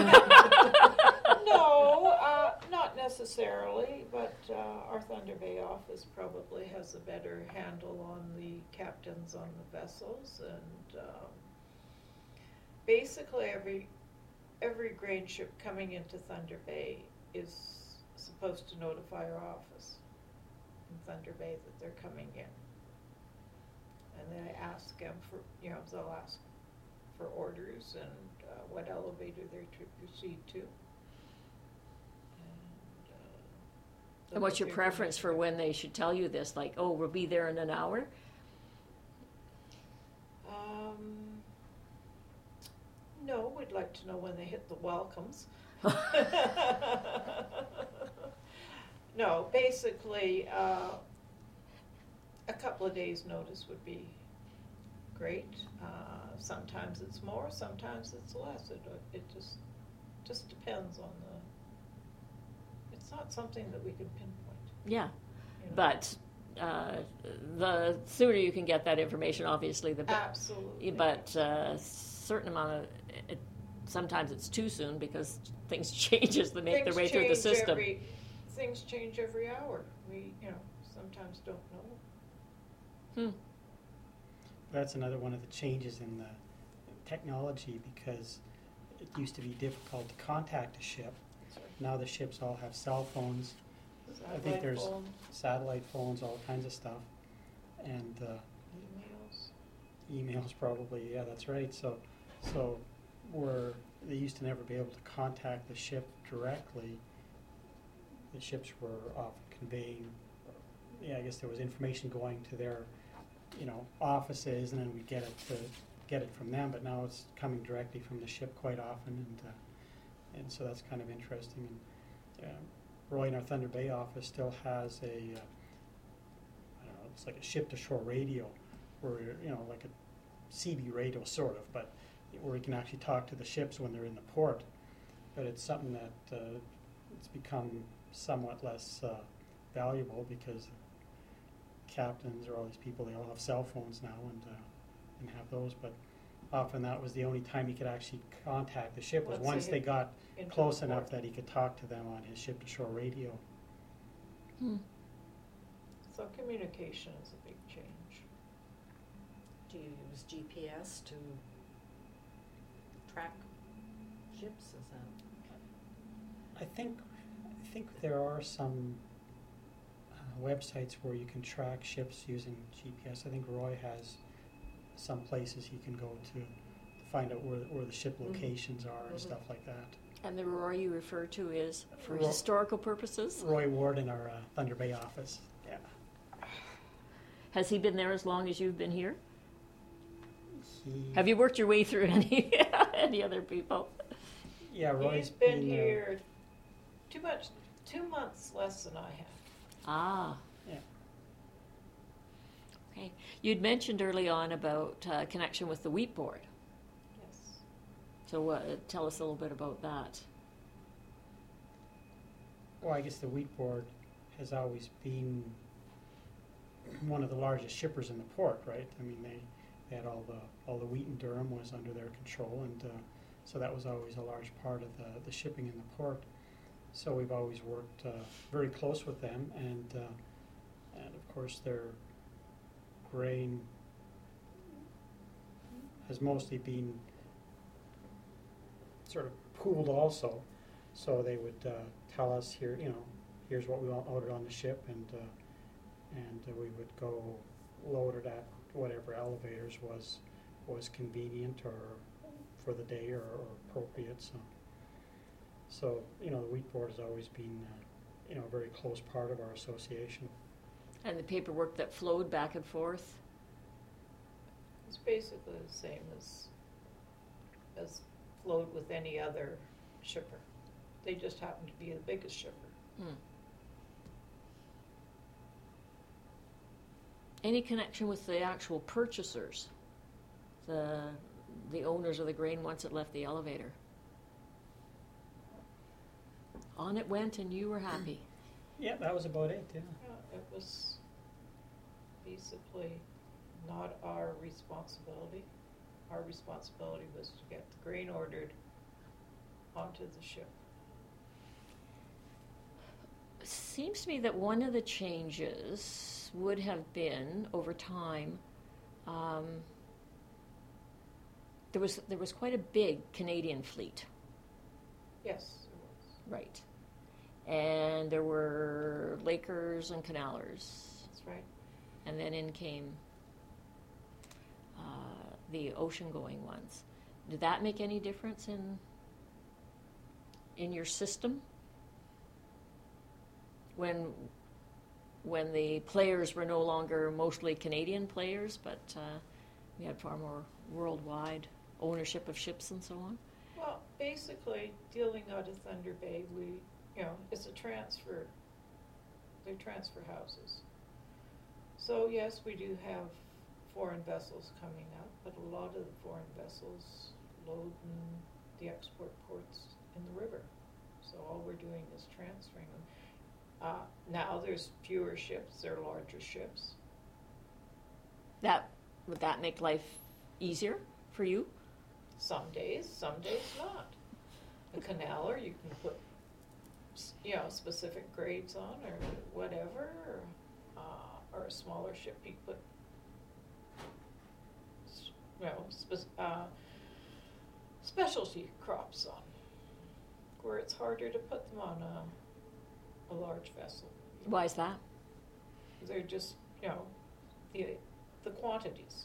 [SPEAKER 3] No, uh, not necessarily, but uh, our Thunder Bay office probably has a better handle on the captains on the vessels, and um, basically every every grain ship coming into Thunder Bay is supposed to notify our office in Thunder Bay that they're coming in, and then I ask them for, you know, they'll ask for orders and uh, what elevator they're to proceed to. And, uh,
[SPEAKER 1] And what's your
[SPEAKER 3] those
[SPEAKER 1] preference for
[SPEAKER 3] information-
[SPEAKER 1] when they should tell you this? Like, oh, we'll be there in an hour?
[SPEAKER 3] Um, no, we'd like to know when they hit the welcomes. No, basically, uh, a couple of days' notice would be great. Uh, sometimes it's more, sometimes it's less. It, it just, just depends on the, it's not something that we can pinpoint.
[SPEAKER 1] Yeah,
[SPEAKER 3] you know.
[SPEAKER 1] but uh, the sooner you can get that information, obviously, the better.
[SPEAKER 3] Absolutely.
[SPEAKER 1] But a certain amount of, it, sometimes it's too soon because things change as they make their way
[SPEAKER 3] Things
[SPEAKER 1] through the
[SPEAKER 3] change
[SPEAKER 1] system.
[SPEAKER 3] every- Things change every hour. We, you know, sometimes don't know.
[SPEAKER 1] Hmm.
[SPEAKER 2] That's another one of the changes in the technology, because it used to be difficult to contact a ship.
[SPEAKER 3] Sorry.
[SPEAKER 2] Now the ships all have cell phones, I think
[SPEAKER 3] Satellite
[SPEAKER 2] there's
[SPEAKER 3] phone,
[SPEAKER 2] satellite phones, all kinds of stuff, and uh,
[SPEAKER 3] emails.
[SPEAKER 2] emails probably. Yeah, that's right. So, so where they used to never be able to contact the ship directly, the ships were often conveying. Yeah, I guess there was information going to their, you know, offices, and then we get it to get it from them. But now it's coming directly from the ship quite often, and uh, and so that's kind of interesting. And um, Roy in our Thunder Bay office still has a, uh, I don't know, it's like a ship-to-shore radio, where, you know, like a C B radio sort of, but where we can actually talk to the ships when they're in the port. But it's something that uh, it's become somewhat less uh, valuable, because captains or all these people, they all have cell phones now and uh, and have those. But often that was the only time he could actually contact the ship, was
[SPEAKER 3] Once
[SPEAKER 2] once
[SPEAKER 3] they
[SPEAKER 2] they
[SPEAKER 3] hit
[SPEAKER 2] got
[SPEAKER 3] into
[SPEAKER 2] close
[SPEAKER 3] the
[SPEAKER 2] enough
[SPEAKER 3] port.
[SPEAKER 2] that he could talk to them on his ship-to-shore radio.
[SPEAKER 1] Hmm.
[SPEAKER 3] So communication is a big change.
[SPEAKER 4] Do you use G P S to track ships? Is that?
[SPEAKER 2] I think I think there are some uh, websites where you can track ships using G P S. I think Roy has some places he can go to to find out where where the ship
[SPEAKER 4] Mhm.
[SPEAKER 2] locations are and
[SPEAKER 4] Mhm.
[SPEAKER 2] stuff like that.
[SPEAKER 1] And the Roy you refer to is for
[SPEAKER 2] Ro-
[SPEAKER 1] historical purposes?
[SPEAKER 2] Roy Ward in our uh, Thunder Bay office. Yeah,
[SPEAKER 1] Has he been there as long as you've been here?
[SPEAKER 2] he.
[SPEAKER 1] Have you worked your way through any any other people?
[SPEAKER 2] Yeah, Roy's
[SPEAKER 3] He's been
[SPEAKER 2] uh,
[SPEAKER 3] here too much, two months less than I have.
[SPEAKER 1] Ah.
[SPEAKER 2] Yeah.
[SPEAKER 1] Okay. You'd mentioned early on about uh, connection with the wheat board.
[SPEAKER 3] Yes.
[SPEAKER 1] So uh, tell us a little bit about that.
[SPEAKER 2] Well, I guess the wheat board has always been one of the largest shippers in the port, right? I mean, they, they had all the all the wheat in Durham was under their control, and uh, so that was always a large part of the, the shipping in the port. So we've always worked uh, very close with them, and uh, and of course their grain has mostly been sort of pooled also. So they would uh, tell us here, you know, here's what we want loaded on the ship, and uh, and uh, we would go load it at whatever elevators was was convenient or for the day or, or appropriate. So, so you know, the wheat board has always been, uh, you know, a very close part of our association.
[SPEAKER 1] And the paperwork that flowed back and forth.
[SPEAKER 3] It's basically the same as as flowed with any other shipper. They just happen to be the biggest shipper.
[SPEAKER 1] Hmm. Any connection with the actual purchasers, the the owners of the grain once it left the elevator? On it went, and you were happy.
[SPEAKER 2] Yeah, that was about it. Yeah.
[SPEAKER 3] Yeah, it was basically not our responsibility. Our responsibility was to get the grain ordered onto the ship.
[SPEAKER 1] Seems to me that one of the changes would have been over time. Um, there was there was quite a big Canadian fleet,
[SPEAKER 3] Yes, it was.
[SPEAKER 1] right? And there were Lakers and Canalers,
[SPEAKER 3] That's right.
[SPEAKER 1] and then in came uh, the ocean-going ones. Did that make any difference in in your system? When when the players were no longer mostly Canadian players, but uh, we had far more worldwide ownership of ships and so on?
[SPEAKER 3] Well, basically, dealing out of Thunder Bay, we, you know, it's a transfer. They're transfer houses. So yes, we do have foreign vessels coming up, but a lot of the foreign vessels load in the export ports in the river. So all we're doing is transferring them. Uh, now there's fewer ships, they're larger ships.
[SPEAKER 1] That would that make life easier for you?
[SPEAKER 3] Some days, some days not. A canaler, you can put, s- you know, specific grades on or whatever, or, uh, or a smaller ship, you put, s- you know, spe- uh, specialty crops on, where it's harder to put them on a, a large vessel.
[SPEAKER 1] Why is that?
[SPEAKER 3] They're just, you know, the, the quantities.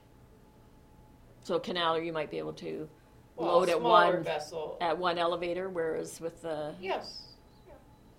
[SPEAKER 1] So a canaler, you might be able to
[SPEAKER 3] Well,
[SPEAKER 1] load
[SPEAKER 3] a
[SPEAKER 1] at
[SPEAKER 3] smaller
[SPEAKER 1] one
[SPEAKER 3] vessel.
[SPEAKER 1] at one elevator, whereas with the
[SPEAKER 3] Yes. Yeah.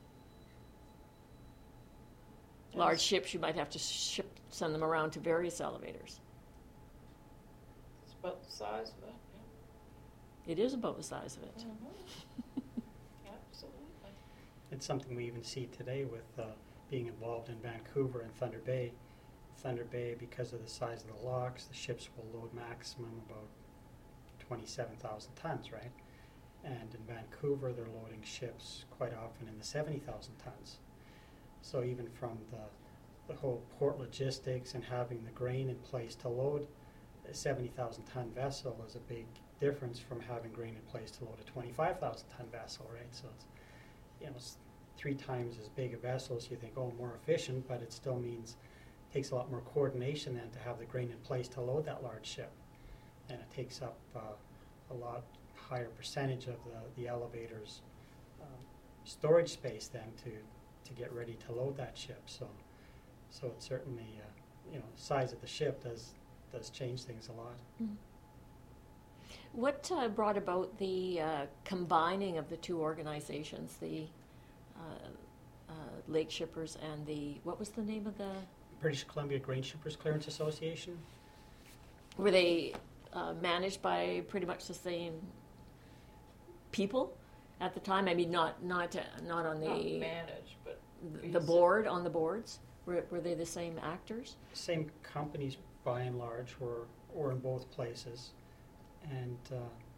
[SPEAKER 1] large ships, you might have to ship send them around to various elevators.
[SPEAKER 3] It's about the size of it.
[SPEAKER 1] It is about the size of it.
[SPEAKER 3] Yeah. Mhm. Absolutely.
[SPEAKER 2] It's something we even see today with uh, being involved in Vancouver and Thunder Bay. Thunder Bay, because of the size of the locks, the ships will load maximum about twenty-seven thousand tons, right? And in Vancouver, they're loading ships quite often in the seventy thousand tons. So even from the, the whole port logistics and having the grain in place to load a seventy thousand ton vessel is a big difference from having grain in place to load a twenty-five thousand ton vessel, right? So it's, you know, it's three times as big a vessel, so you think, oh, more efficient, but it still means it takes a lot more coordination then to have the grain in place to load that large ship. And it takes up uh, a lot higher percentage of the, the elevator's um, storage space then to, to get ready to load that ship. So so it certainly, uh, you know, the size of the ship does, does change things a lot.
[SPEAKER 1] Mm. What uh, brought about the uh, combining of the two organizations, the uh, uh, Lake Shippers and the, what was the name of the,
[SPEAKER 2] British Columbia Grain Shippers Clearance Association.
[SPEAKER 1] were they uh, managed by pretty much the same people at the time? I mean, not not uh, not on
[SPEAKER 3] Not
[SPEAKER 1] the
[SPEAKER 3] managed, but
[SPEAKER 1] the board on the boards. Were were they the same actors?
[SPEAKER 2] Same companies, by and large, were, were in both places. And uh,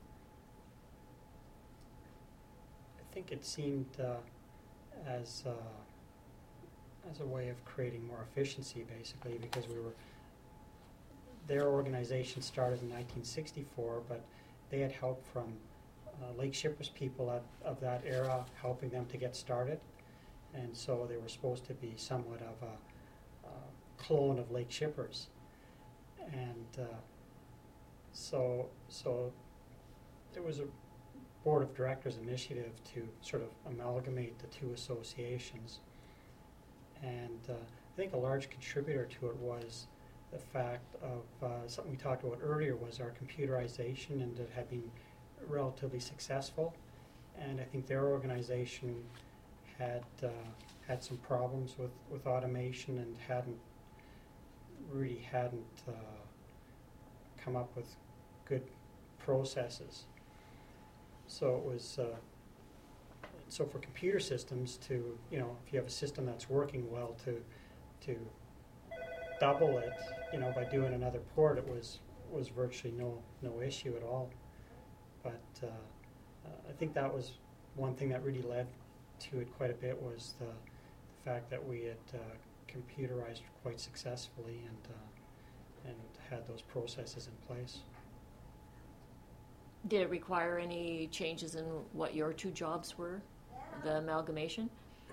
[SPEAKER 2] I think it seemed uh, as, uh, as a way of creating more efficiency, basically, because we were, their organization started in nineteen sixty-four, but they had help from uh, Lake Shippers people at, of that era, helping them to get started. And so they were supposed to be somewhat of a, a clone of Lake Shippers. And uh, so, so there was a board of directors initiative to sort of amalgamate the two associations. And uh, I think a large contributor to it was the fact of uh, something we talked about earlier was our computerization, and it had been relatively successful. And I think their organization had uh, had some problems with, with automation and hadn't really hadn't uh, come up with good processes. So it was uh, so for computer systems to, you know, if you have a system that's working well, to to double it, you know, by doing another port, it was was virtually no no issue at all. But uh, uh, I think that was one thing that really led to it quite a bit, was the, the fact that we had uh, computerized quite successfully and uh, and had those processes in place.
[SPEAKER 1] Did it require any changes in what your two jobs were, the amalgamation?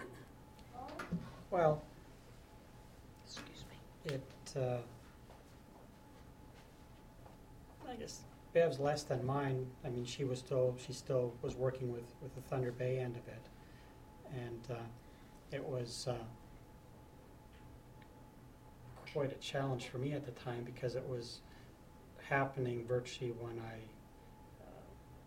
[SPEAKER 2] Well,
[SPEAKER 4] Excuse me.
[SPEAKER 2] it, uh, I guess Bev's less than mine. I mean, she was still, she still was working with, with the Thunder Bay end of it. And uh, it was uh, quite a challenge for me at the time, because it was happening virtually when I uh,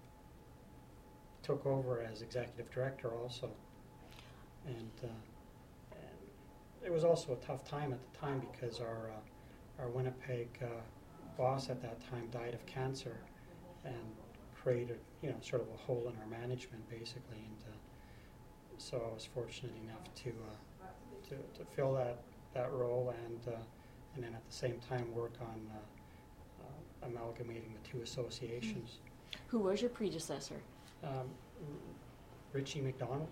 [SPEAKER 2] took over as executive director also. And, uh, and it was also a tough time at the time, because our, uh, our Winnipeg uh, boss at that time died of cancer and created, you know, sort of a hole in our management, basically. And uh, so I was fortunate enough to, uh, to to fill that, that role, and uh, and then at the same time work on uh, uh, amalgamating the two associations.
[SPEAKER 1] Who was your predecessor?
[SPEAKER 2] Um, Richie McDonald,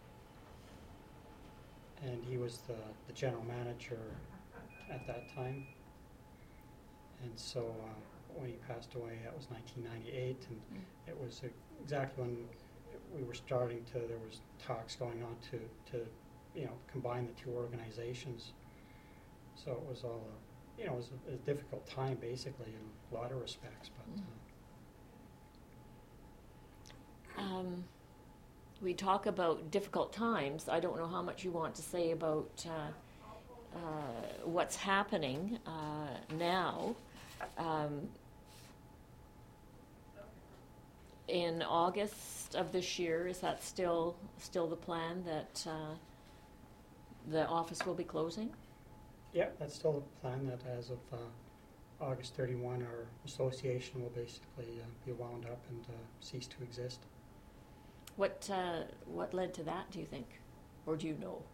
[SPEAKER 2] and he was the, the general manager at that time. And so uh, when he passed away, that was nineteen ninety-eight, and
[SPEAKER 1] Mm.
[SPEAKER 2] it was uh, exactly when we were starting to, there was talks going on to, to, you know, combine the two organizations. So it was all, a, you know, it was a, a difficult time, basically, in a lot of respects. But uh,
[SPEAKER 1] Um, we talk about difficult times. I don't know how much you want to say about uh, uh, what's happening uh, now. Um, in August of this year, is that still still the plan that uh, the office will be closing?
[SPEAKER 2] yeah, that's still the plan, that as of uh, August thirty-first, our association will basically uh, be wound up and uh, cease to exist.
[SPEAKER 1] What uh, what led to that, do you think, or do you know?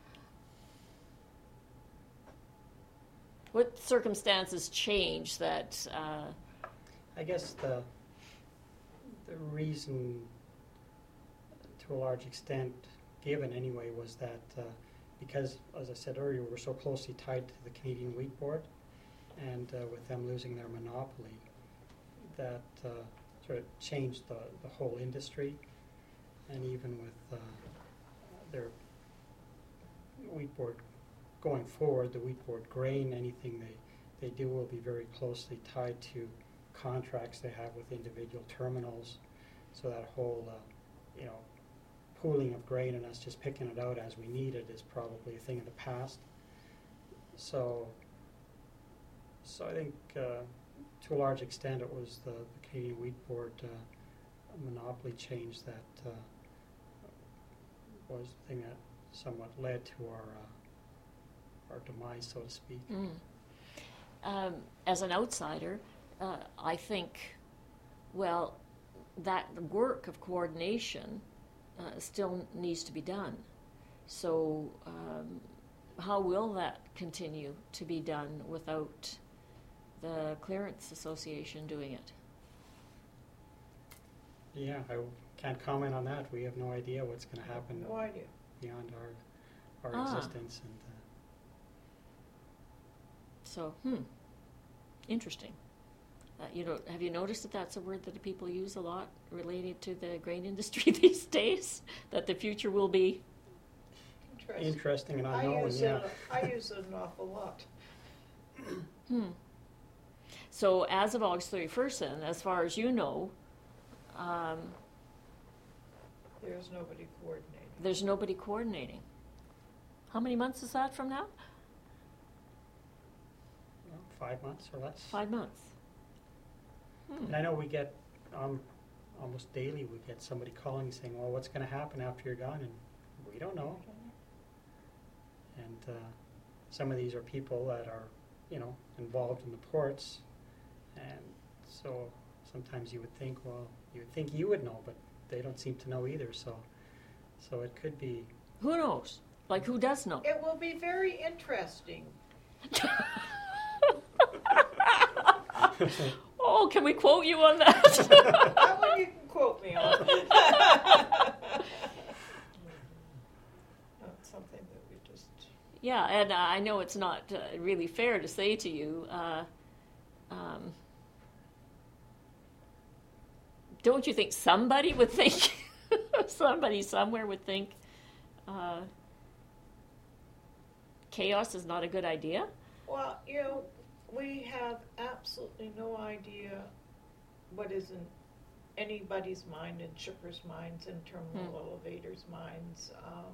[SPEAKER 1] What circumstances changed that? Uh,
[SPEAKER 2] I guess the the reason, to a large extent, given anyway, was that uh, because, as I said earlier, we're so closely tied to the Canadian Wheat Board, and uh, with them losing their monopoly, that uh, sort of changed the, the whole industry. And even with uh, their Wheat Board going forward, the Wheat Board grain, anything they, they do will be very closely tied to contracts they have with individual terminals. So that whole, uh, you know, pooling of grain and us just picking it out as we need it is probably a thing of the past. So, so I think uh, to a large extent it was the, the Canadian Wheat Board uh, monopoly change that uh, was the thing that somewhat led to our uh, our demise, so to speak.
[SPEAKER 1] mm. um, as an outsider, uh, I think, well, that work of coordination uh, still needs to be done. So um, how will that continue to be done without the Clearance Association doing it?
[SPEAKER 2] Yeah, I can't comment on that. We have no idea what's going to happen
[SPEAKER 3] No idea.
[SPEAKER 2] beyond our, our
[SPEAKER 1] Ah.
[SPEAKER 2] existence. And uh,
[SPEAKER 1] So, hmm, interesting. Uh, you know, have you noticed that that's a word that people use a lot related to the grain industry these days? That the future will be.
[SPEAKER 3] Interesting.
[SPEAKER 2] interesting and
[SPEAKER 3] I
[SPEAKER 2] unknown,
[SPEAKER 3] use
[SPEAKER 2] yeah.
[SPEAKER 3] it. I use it an awful lot.
[SPEAKER 1] Hmm. So, as of August thirty-first, then, as far as you know, um,
[SPEAKER 3] There's nobody coordinating.
[SPEAKER 1] there's nobody coordinating. How many months is that from now?
[SPEAKER 2] Well, five months or less.
[SPEAKER 1] Five months. Hmm.
[SPEAKER 2] And I know we get, um, almost daily, we get somebody calling saying, well, what's going to happen after you're gone? And we don't know. And uh, some of these are people that are, you know, involved in the ports. And so sometimes you would think, well, you would think you would know, but they don't seem to know either. So, so it could be.
[SPEAKER 1] Who knows? Like, who does know?
[SPEAKER 3] It will be very interesting.
[SPEAKER 1] Oh, can we quote you on that?
[SPEAKER 3] That one you can quote me on. Not something that we just.
[SPEAKER 1] Yeah, and uh, I know it's not uh, really fair to say to you, uh, um, don't you think somebody would think, somebody somewhere would think uh, chaos is not a good idea?
[SPEAKER 3] Well, you know, we have absolutely no idea what is in anybody's mind, in shippers' minds, in terminal
[SPEAKER 1] Hmm.
[SPEAKER 3] elevators' minds. Um,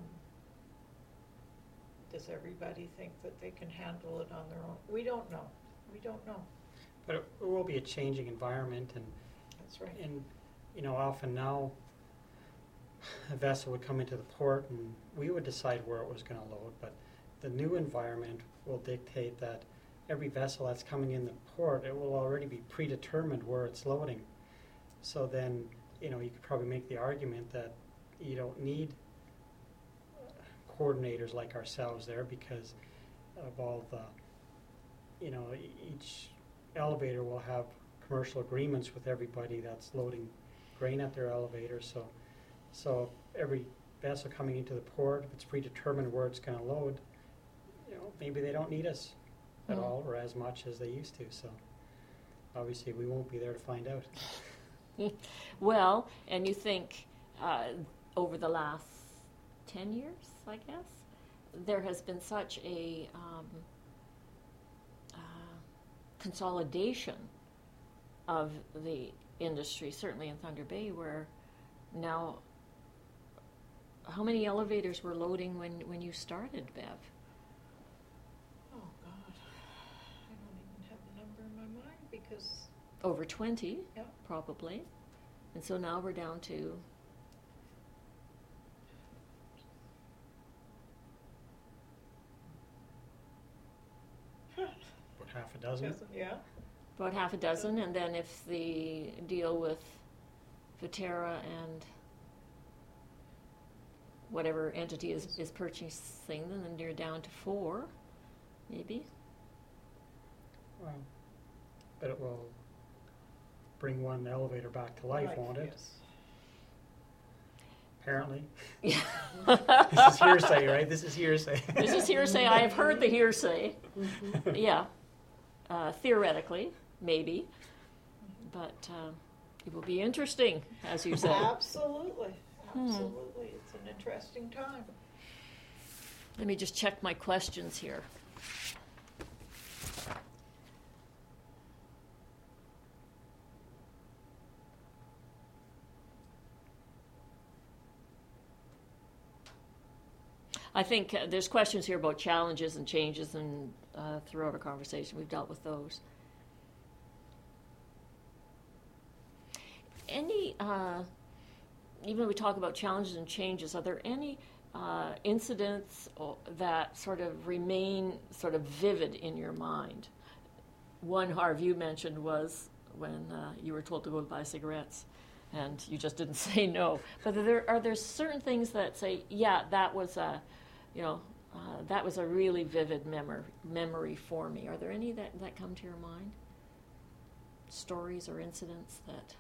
[SPEAKER 3] does everybody think that they can handle it on their own? We don't know. We don't know.
[SPEAKER 2] But it will be a changing environment. And,
[SPEAKER 3] That's right.
[SPEAKER 2] and you know, often now a vessel would come into the port and we would decide where it was going to load. But the new environment will dictate that every vessel that's coming in the port, it will already be predetermined where it's loading. So then, you know, you could probably make the argument that you don't need coordinators like ourselves there because of all the, you know, e- each elevator will have commercial agreements with everybody that's loading grain at their elevator. So, so every vessel coming into the port, if it's predetermined where it's going to load, you know, maybe they don't need us at
[SPEAKER 1] Mm.
[SPEAKER 2] all or as much as they used to. So obviously we won't be there to find out.
[SPEAKER 1] Well, and you think uh, over the last ten years, I guess, there has been such a um, uh, consolidation of the industry, certainly in Thunder Bay, where now, how many elevators were loading when, when you started, Bev?
[SPEAKER 3] Oh, God. I don't even have a number in my mind because,
[SPEAKER 1] Over twenty,
[SPEAKER 3] Yep.
[SPEAKER 1] probably. And so now we're down to,
[SPEAKER 2] About half a dozen.
[SPEAKER 3] yeah.
[SPEAKER 1] about half a dozen, and then if the deal with Viterra and whatever entity is, is purchasing them, then you're down to four, maybe.
[SPEAKER 2] Well, but it will bring one elevator back to life, won't it?
[SPEAKER 3] Yes.
[SPEAKER 2] Apparently.
[SPEAKER 1] Yeah.
[SPEAKER 2] This is hearsay, right? This is hearsay.
[SPEAKER 1] This is hearsay. I have heard the hearsay.
[SPEAKER 4] Mhm.
[SPEAKER 1] Yeah, uh, theoretically, maybe, but uh, it will be interesting, as you said.
[SPEAKER 3] Absolutely.
[SPEAKER 1] Hmm.
[SPEAKER 3] Absolutely. It's an interesting time.
[SPEAKER 1] Let me just check my questions here. I think uh, there's questions here about challenges and changes, and uh, throughout our conversation we've dealt with those. Any, uh, even when we talk about challenges and changes, are there any uh, incidents o- that sort of remain sort of vivid in your mind? One, Harv, you mentioned was when uh, you were told to go buy cigarettes, and you just didn't say no. But there are there certain things that say, yeah, that was a, you know, uh, that was a really vivid memory memory for me. Are there any that, that come to your mind? Stories or incidents that?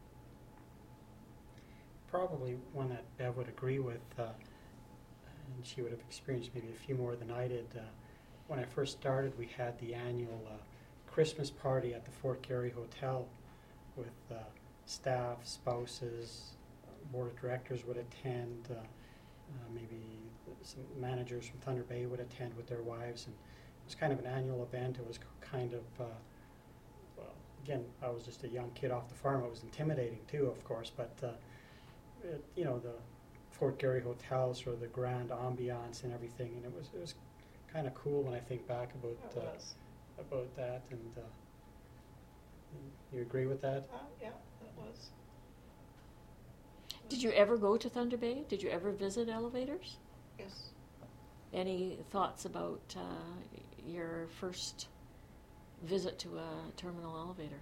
[SPEAKER 2] Probably one that Bev would agree with, uh, and she would have experienced maybe a few more than I did. Uh, when I first started, we had the annual uh, Christmas party at the Fort Garry Hotel with uh, staff, spouses, uh, board of directors would attend, uh, uh, maybe some managers from Thunder Bay would attend with their wives, and it was kind of an annual event. It was kind of, uh, well, again, I was just a young kid off the farm. It was intimidating too, of course, but uh, it, you know, the Fort Garry Hotel, sort of the grand ambiance and everything, and it was it was kind of cool when I think back about uh, about that. And uh, you agree with that?
[SPEAKER 3] Uh, yeah, that was.
[SPEAKER 1] Did you ever go to Thunder Bay? Did you ever visit elevators?
[SPEAKER 3] Yes.
[SPEAKER 1] Any thoughts about uh, your first visit to a terminal elevator?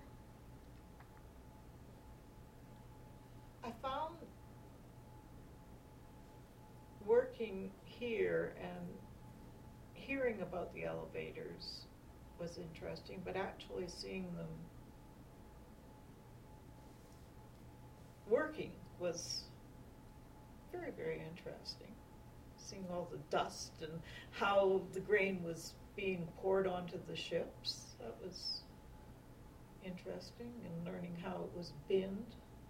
[SPEAKER 3] I found working here and hearing about the elevators was interesting, but actually seeing them working was very, very interesting. Seeing all the dust and how the grain was being poured onto the ships, that was interesting, and learning how it was binned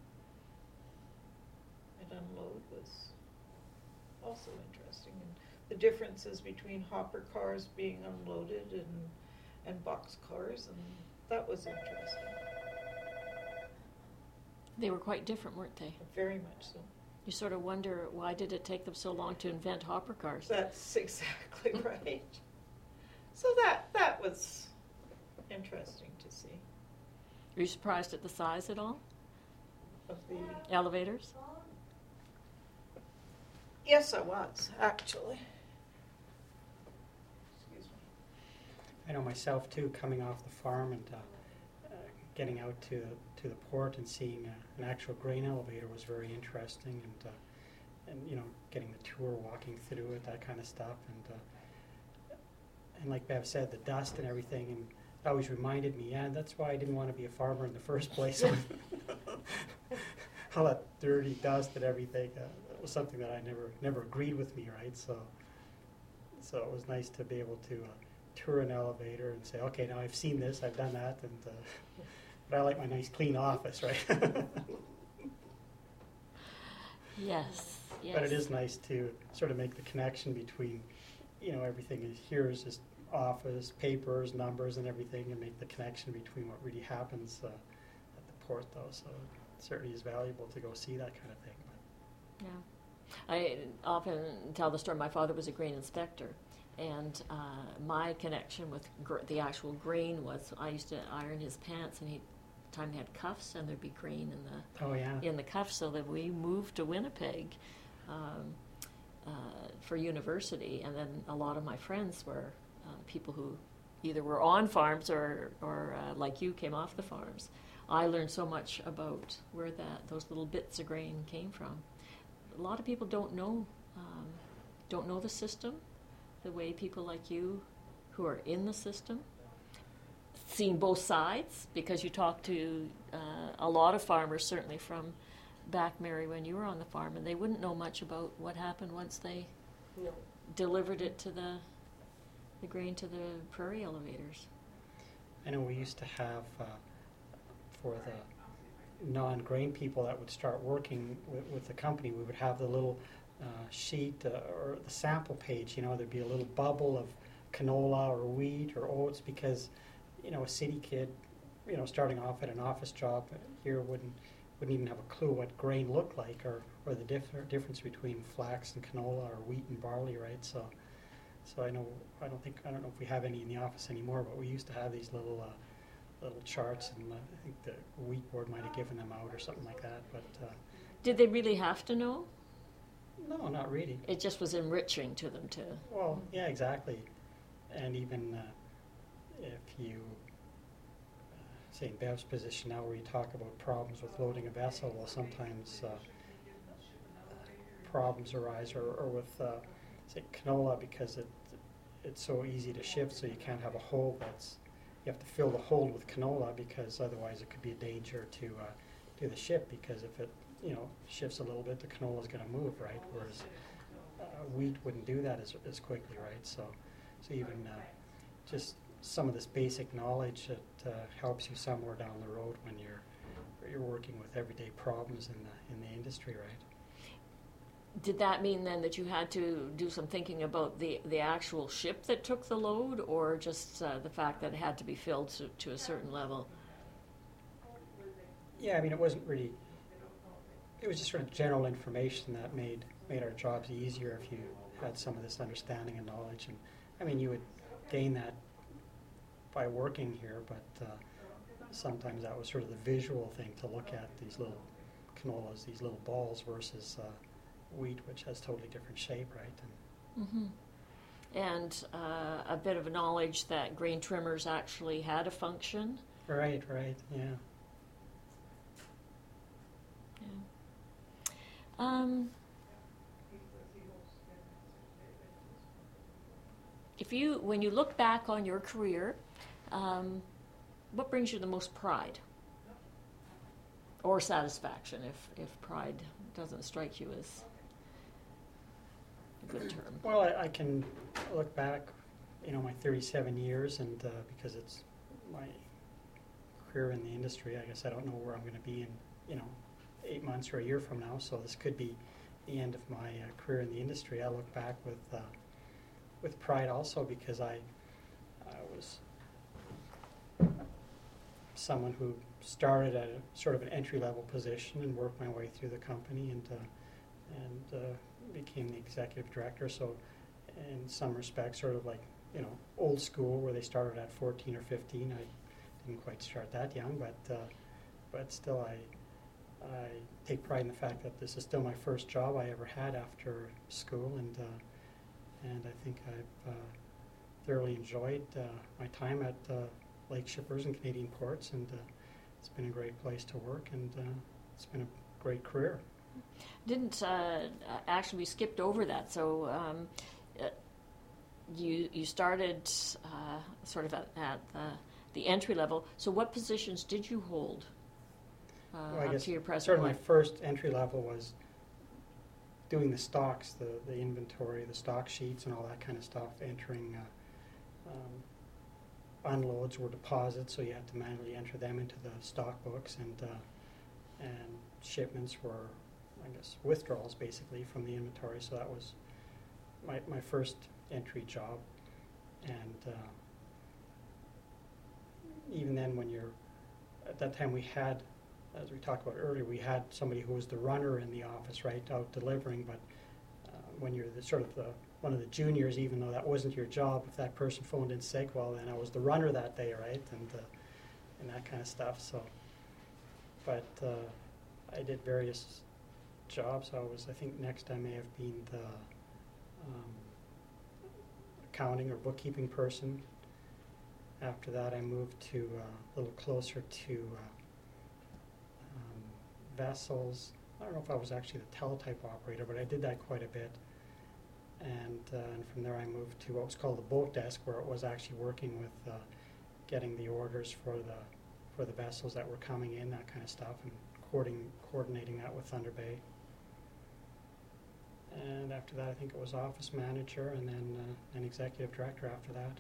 [SPEAKER 3] and unload was also interesting. And the differences between hopper cars being unloaded and and box cars, and that was interesting.
[SPEAKER 1] They were quite different, weren't they?
[SPEAKER 3] Very much so.
[SPEAKER 1] You sort of wonder, why did it take them so long to invent hopper cars?
[SPEAKER 3] That's exactly right. So that that was interesting to see.
[SPEAKER 1] Were you surprised at the size at all?
[SPEAKER 3] Of the
[SPEAKER 1] Elevators?
[SPEAKER 3] yes, I was actually. Excuse me.
[SPEAKER 2] I know myself too, coming off the farm and uh, uh, getting out to to the port and seeing uh, an actual grain elevator was very interesting, and uh, and you know, getting the tour, walking through it, that kind of stuff, and uh, and like Bev said, the dust and everything, and it always reminded me, yeah, that's why I didn't want to be a farmer in the first place. All that dirty dust and everything, uh, that was something that I never never agreed with me, right? So so it was nice to be able to uh, tour an elevator and say, okay, now I've seen this, I've done that, and uh, but I like my nice clean office, right?
[SPEAKER 1] Yes, yes.
[SPEAKER 2] But it is nice to sort of make the connection between, you know, everything is here is just office, papers, numbers, and everything, and make the connection between what really happens uh, at the port, though. So it certainly is valuable to go see that kind of thing. But.
[SPEAKER 1] Yeah. I often tell the story, my father was a grain inspector, and uh, my connection with gr- the actual grain was I used to iron his pants, and he time he had cuffs, and there'd be grain in the
[SPEAKER 2] Oh, yeah.
[SPEAKER 1] in the cuffs, so that we moved to Winnipeg um, uh, for university, and then a lot of my friends were uh, people who either were on farms or, or uh, like you, came off the farms. I learned so much about where that those little bits of grain came from. A lot of people don't know um, don't know the system the way people like you who are in the system, seeing both sides, because you talk to uh, a lot of farmers, certainly from back, Mary, when you were on the farm, and they wouldn't know much about what happened once they
[SPEAKER 4] No.
[SPEAKER 1] delivered it to the the grain to the prairie elevators.
[SPEAKER 2] I know we used to have, uh, for the non-grain people that would start working with, with the company, we would have the little uh, sheet uh, or the sample page, you know, there'd be a little bubble of canola or wheat or oats, because, you know, a city kid, you know, starting off at an office job here wouldn't wouldn't even have a clue what grain looked like, or, or the diff- difference between flax and canola or wheat and barley, right? So so I know, I don't think, I don't know if we have any in the office anymore, but we used to have these little uh, little charts, and uh, I think the wheat board might have given them out or something like that, but uh,
[SPEAKER 1] Did they really have to know?
[SPEAKER 2] no, not really.
[SPEAKER 1] It just was enriching to them to.
[SPEAKER 2] Well, yeah, exactly. And even uh, if you uh, say, in Bev's position now, where you talk about problems with loading a vessel, well, sometimes uh, problems arise, or, or with, uh, say, canola, because it it's so easy to shift, so you can't have a hold that's, you have to fill the hold with canola, because otherwise it could be a danger to uh, to the ship, because if it, you know, shifts a little bit, the canola is going to move, right? Whereas uh, wheat wouldn't do that as, as quickly, right? So, so even uh, just some of this basic knowledge that uh, helps you somewhere down the road when you're you're working with everyday problems in the in the industry, right?
[SPEAKER 1] Did that mean then that you had to do some thinking about the, the actual ship that took the load, or just uh, the fact that it had to be filled to, to a certain level?
[SPEAKER 2] Yeah, I mean, it wasn't really, it was just sort of general information that made made our jobs easier if you had some of this understanding and knowledge. And I mean, you would gain that by working here, but uh, sometimes that was sort of the visual thing, to look at these little canolas, these little balls, versus uh, wheat, which has totally different shape, right? And,
[SPEAKER 1] mm-hmm. and uh, a bit of knowledge that grain trimmers actually had a function.
[SPEAKER 2] right, right, yeah.
[SPEAKER 1] Yeah. Um, if you, when you look back on your career, um, what brings you the most pride or satisfaction, if, if pride doesn't strike you as a good term?
[SPEAKER 2] Well, I, I can look back, you know, my thirty-seven years, and uh, because it's my career in the industry, I guess I don't know where I'm going to be in, you know, eight months or a year from now. So this could be the end of my uh, career in the industry. I look back with uh, with pride also, because I I was someone who started at a sort of an entry-level position and worked my way through the company, and uh, and uh, became the executive director. So in some respects, sort of like, you know, old school, where they started at fourteen or fifteen. I didn't quite start that young, but uh, but still, I I take pride in the fact that this is still my first job I ever had after school, and uh, and I think I've uh, thoroughly enjoyed uh, my time at uh, Lake Shippers and Canadian Ports, and uh, it's been a great place to work, and uh, it's been a great career.
[SPEAKER 1] Didn't uh, actually, we skipped over that. So um, uh, you you started uh, sort of at, at the, the entry level. So what positions did you hold uh,
[SPEAKER 2] Well, I
[SPEAKER 1] up
[SPEAKER 2] guess
[SPEAKER 1] to your present
[SPEAKER 2] sort of my
[SPEAKER 1] one?
[SPEAKER 2] first entry level was doing the stocks, the, the inventory, the stock sheets, and all that kind of stuff, entering uh, um, unloads or deposits, so you had to manually enter them into the stock books, and uh, and shipments were, I guess, withdrawals basically from the inventory. So that was my my first entry job, and uh, even then, when you're at that time, we had, as we talked about earlier, we had somebody who was the runner in the office, right, out delivering. But uh, when you're the sort of the one of the juniors, even though that wasn't your job, if that person phoned in sick, well, then I was the runner that day, right, and uh, and that kind of stuff. So, but uh, I did various jobs. I was, I think, next I may have been the um, accounting or bookkeeping person. After that, I moved to uh, a little closer to uh, um, vessels. I don't know if I was actually the teletype operator, but I did that quite a bit. And, uh, and from there I moved to what was called the boat desk, where it was actually working with uh, getting the orders for the for the vessels that were coming in, that kind of stuff, and coordinating, coordinating that with Thunder Bay. And after that, I think it was office manager, and then uh, an executive director after that.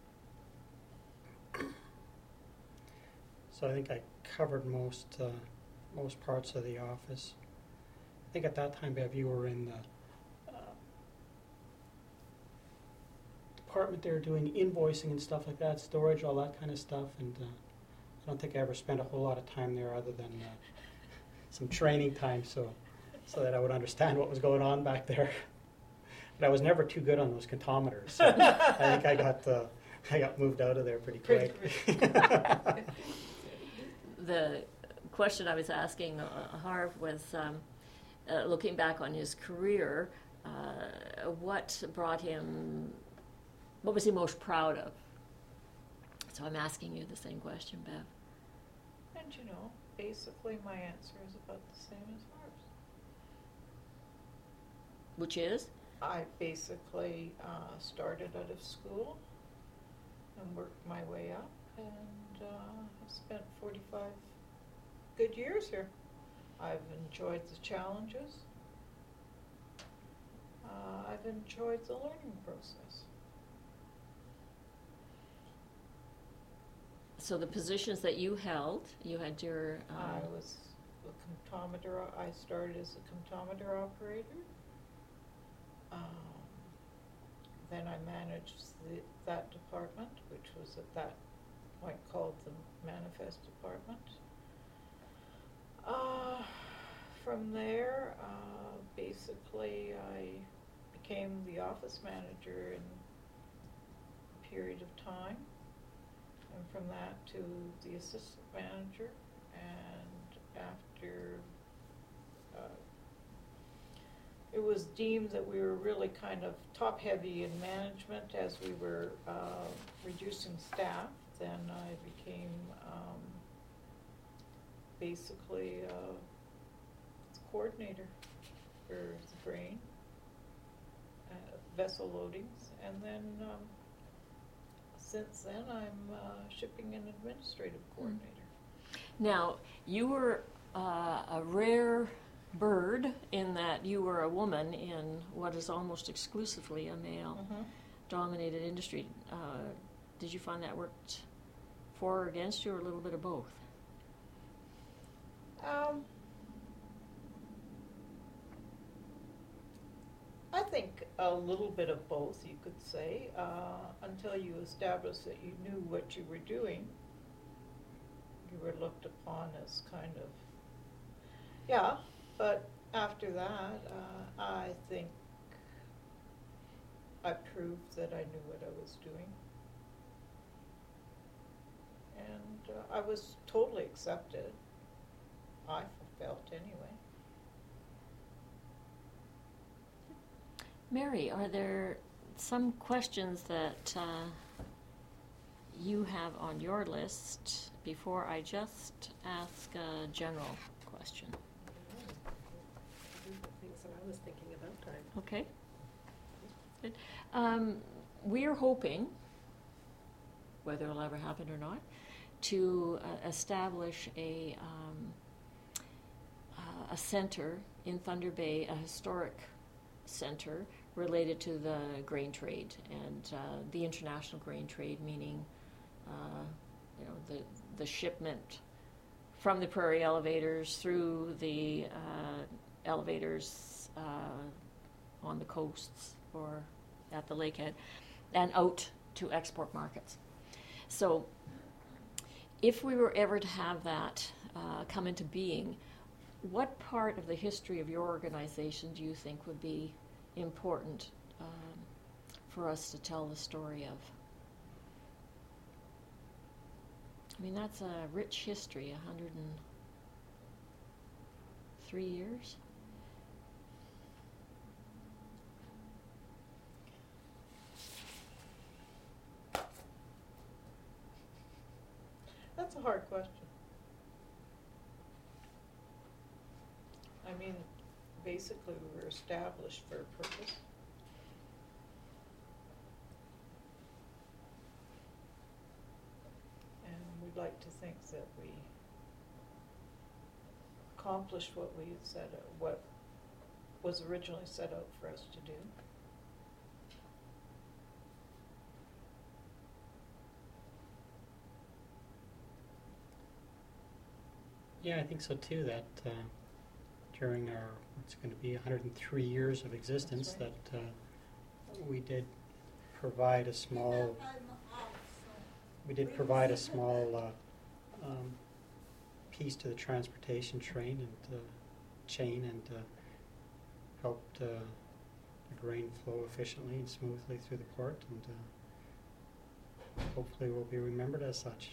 [SPEAKER 2] So I think I covered most uh, most parts of the office. I think at that time, Bev, you were in the uh, department there doing invoicing and stuff like that, storage, all that kind of stuff. And uh, I don't think I ever spent a whole lot of time there, other than uh, some training time, so so that I would understand what was going on back there. But I was never too good on those contometers. So I think I got uh, I got moved out of there pretty quick.
[SPEAKER 1] The question I was asking uh, Harv was, um, uh, looking back on his career, uh, what brought him, what was he most proud of? So I'm asking you the same question, Bev.
[SPEAKER 3] And you know, basically my answer is about the same as hers.
[SPEAKER 1] Which is?
[SPEAKER 3] I basically uh, started out of school and worked my way up, and uh, I've spent forty-five good years here. I've enjoyed the challenges. Uh, I've enjoyed the learning process.
[SPEAKER 1] So the positions that you held, you had your... Um,
[SPEAKER 3] I was a comptometer. I started as a comptometer operator. Um, then I managed the, that department, which was at that point called the manifest department. Uh, from there, uh, basically, I became the office manager in a period of time, and from that to the assistant manager, and after uh, it was deemed that we were really kind of top-heavy in management as we were uh, reducing staff, then I became um, basically uh, coordinator for the grain, uh, vessel loadings, and then um, since then I'm uh, shipping and administrative coordinator.
[SPEAKER 1] Now, you were uh, a rare bird in that you were a woman in what is almost exclusively a male-dominated
[SPEAKER 3] Mm-hmm.
[SPEAKER 1] industry. Uh, did you find that worked for or against you, or a little bit of both?
[SPEAKER 3] Um, I think a little bit of both, you could say, uh, until you established that you knew what you were doing. You were looked upon as kind of, yeah, but after that, uh, I think I proved that I knew what I was doing. And uh, I was totally accepted, I felt anyway.
[SPEAKER 1] Mary, are there some questions that uh, you have on your list before I just ask a general question?
[SPEAKER 4] These are things that I was thinking about. I
[SPEAKER 1] Okay. Good. Um, we're hoping, whether it'll ever happen or not, to uh, establish a um, uh, a center in Thunder Bay, a historic center related to the grain trade and uh, the international grain trade, meaning uh, you know the the shipment from the prairie elevators through the uh, elevators uh, on the coasts or at the lakehead and out to export markets. So if we were ever to have that uh, come into being, what part of the history of your organization do you think would be important um, for us to tell the story of? I mean, that's a rich history, one hundred three years.
[SPEAKER 3] That's a hard question. I mean, basically we were established for a purpose. And we'd like to think that we accomplished what we had set out, what was originally set out for us to do.
[SPEAKER 2] Yeah, I think so too, that uh, during our, it's going to be one hundred three years of existence,
[SPEAKER 3] That's
[SPEAKER 2] that uh, we did provide a small, we did provide a small uh, um, piece to the transportation train and uh, chain, and uh, helped uh, the grain flow efficiently and smoothly through the port, and uh, hopefully will be remembered as such.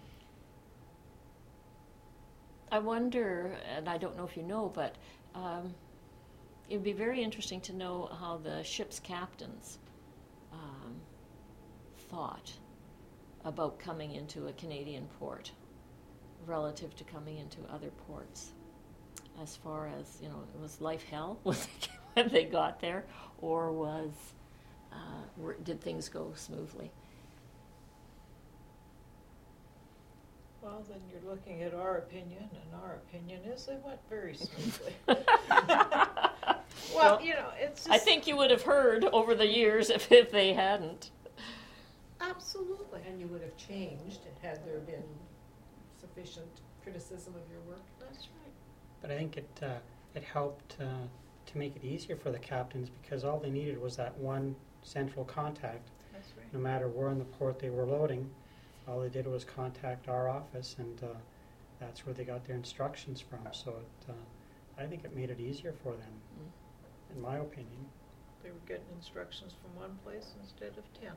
[SPEAKER 1] I wonder, and I don't know if you know, but um, it would be very interesting to know how the ship's captains um, thought about coming into a Canadian port. relative to coming into other ports. As far as, you know, was life hell when they got there, or was uh, were, did things go smoothly?
[SPEAKER 3] Well, then you're looking at our opinion, and our opinion is they went very smoothly. Well, you know, it's just...
[SPEAKER 1] I think you would have heard over the years if, if they hadn't.
[SPEAKER 3] Absolutely.
[SPEAKER 4] And you would have changed had there been sufficient criticism of your work.
[SPEAKER 3] That's right.
[SPEAKER 2] But I think it uh, it helped uh, to make it easier for the captains, because all they needed was that one central contact.
[SPEAKER 3] That's right.
[SPEAKER 2] No matter where in the port they were loading, all they did was contact our office, and uh, that's where they got their instructions from. So it, uh, I think it made it easier for them, mm. in my opinion.
[SPEAKER 3] They were getting instructions from one place instead of ten.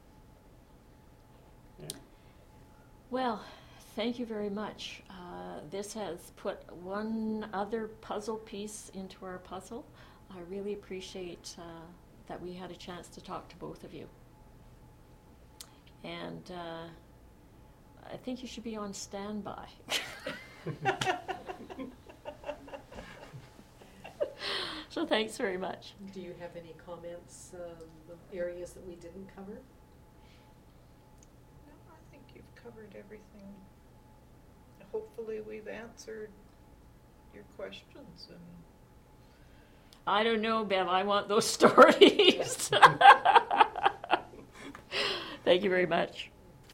[SPEAKER 2] Yeah.
[SPEAKER 1] Well, thank you very much. Uh, this has put one other puzzle piece into our puzzle. I really appreciate uh, that we had a chance to talk to both of you. And uh, I think you should be on standby. So thanks very much.
[SPEAKER 4] Do you have any comments, um, of areas that we didn't cover?
[SPEAKER 3] No, I think you've covered everything. Hopefully we've answered your questions. And
[SPEAKER 1] I don't know, Bev. I want those stories. Thank you very much.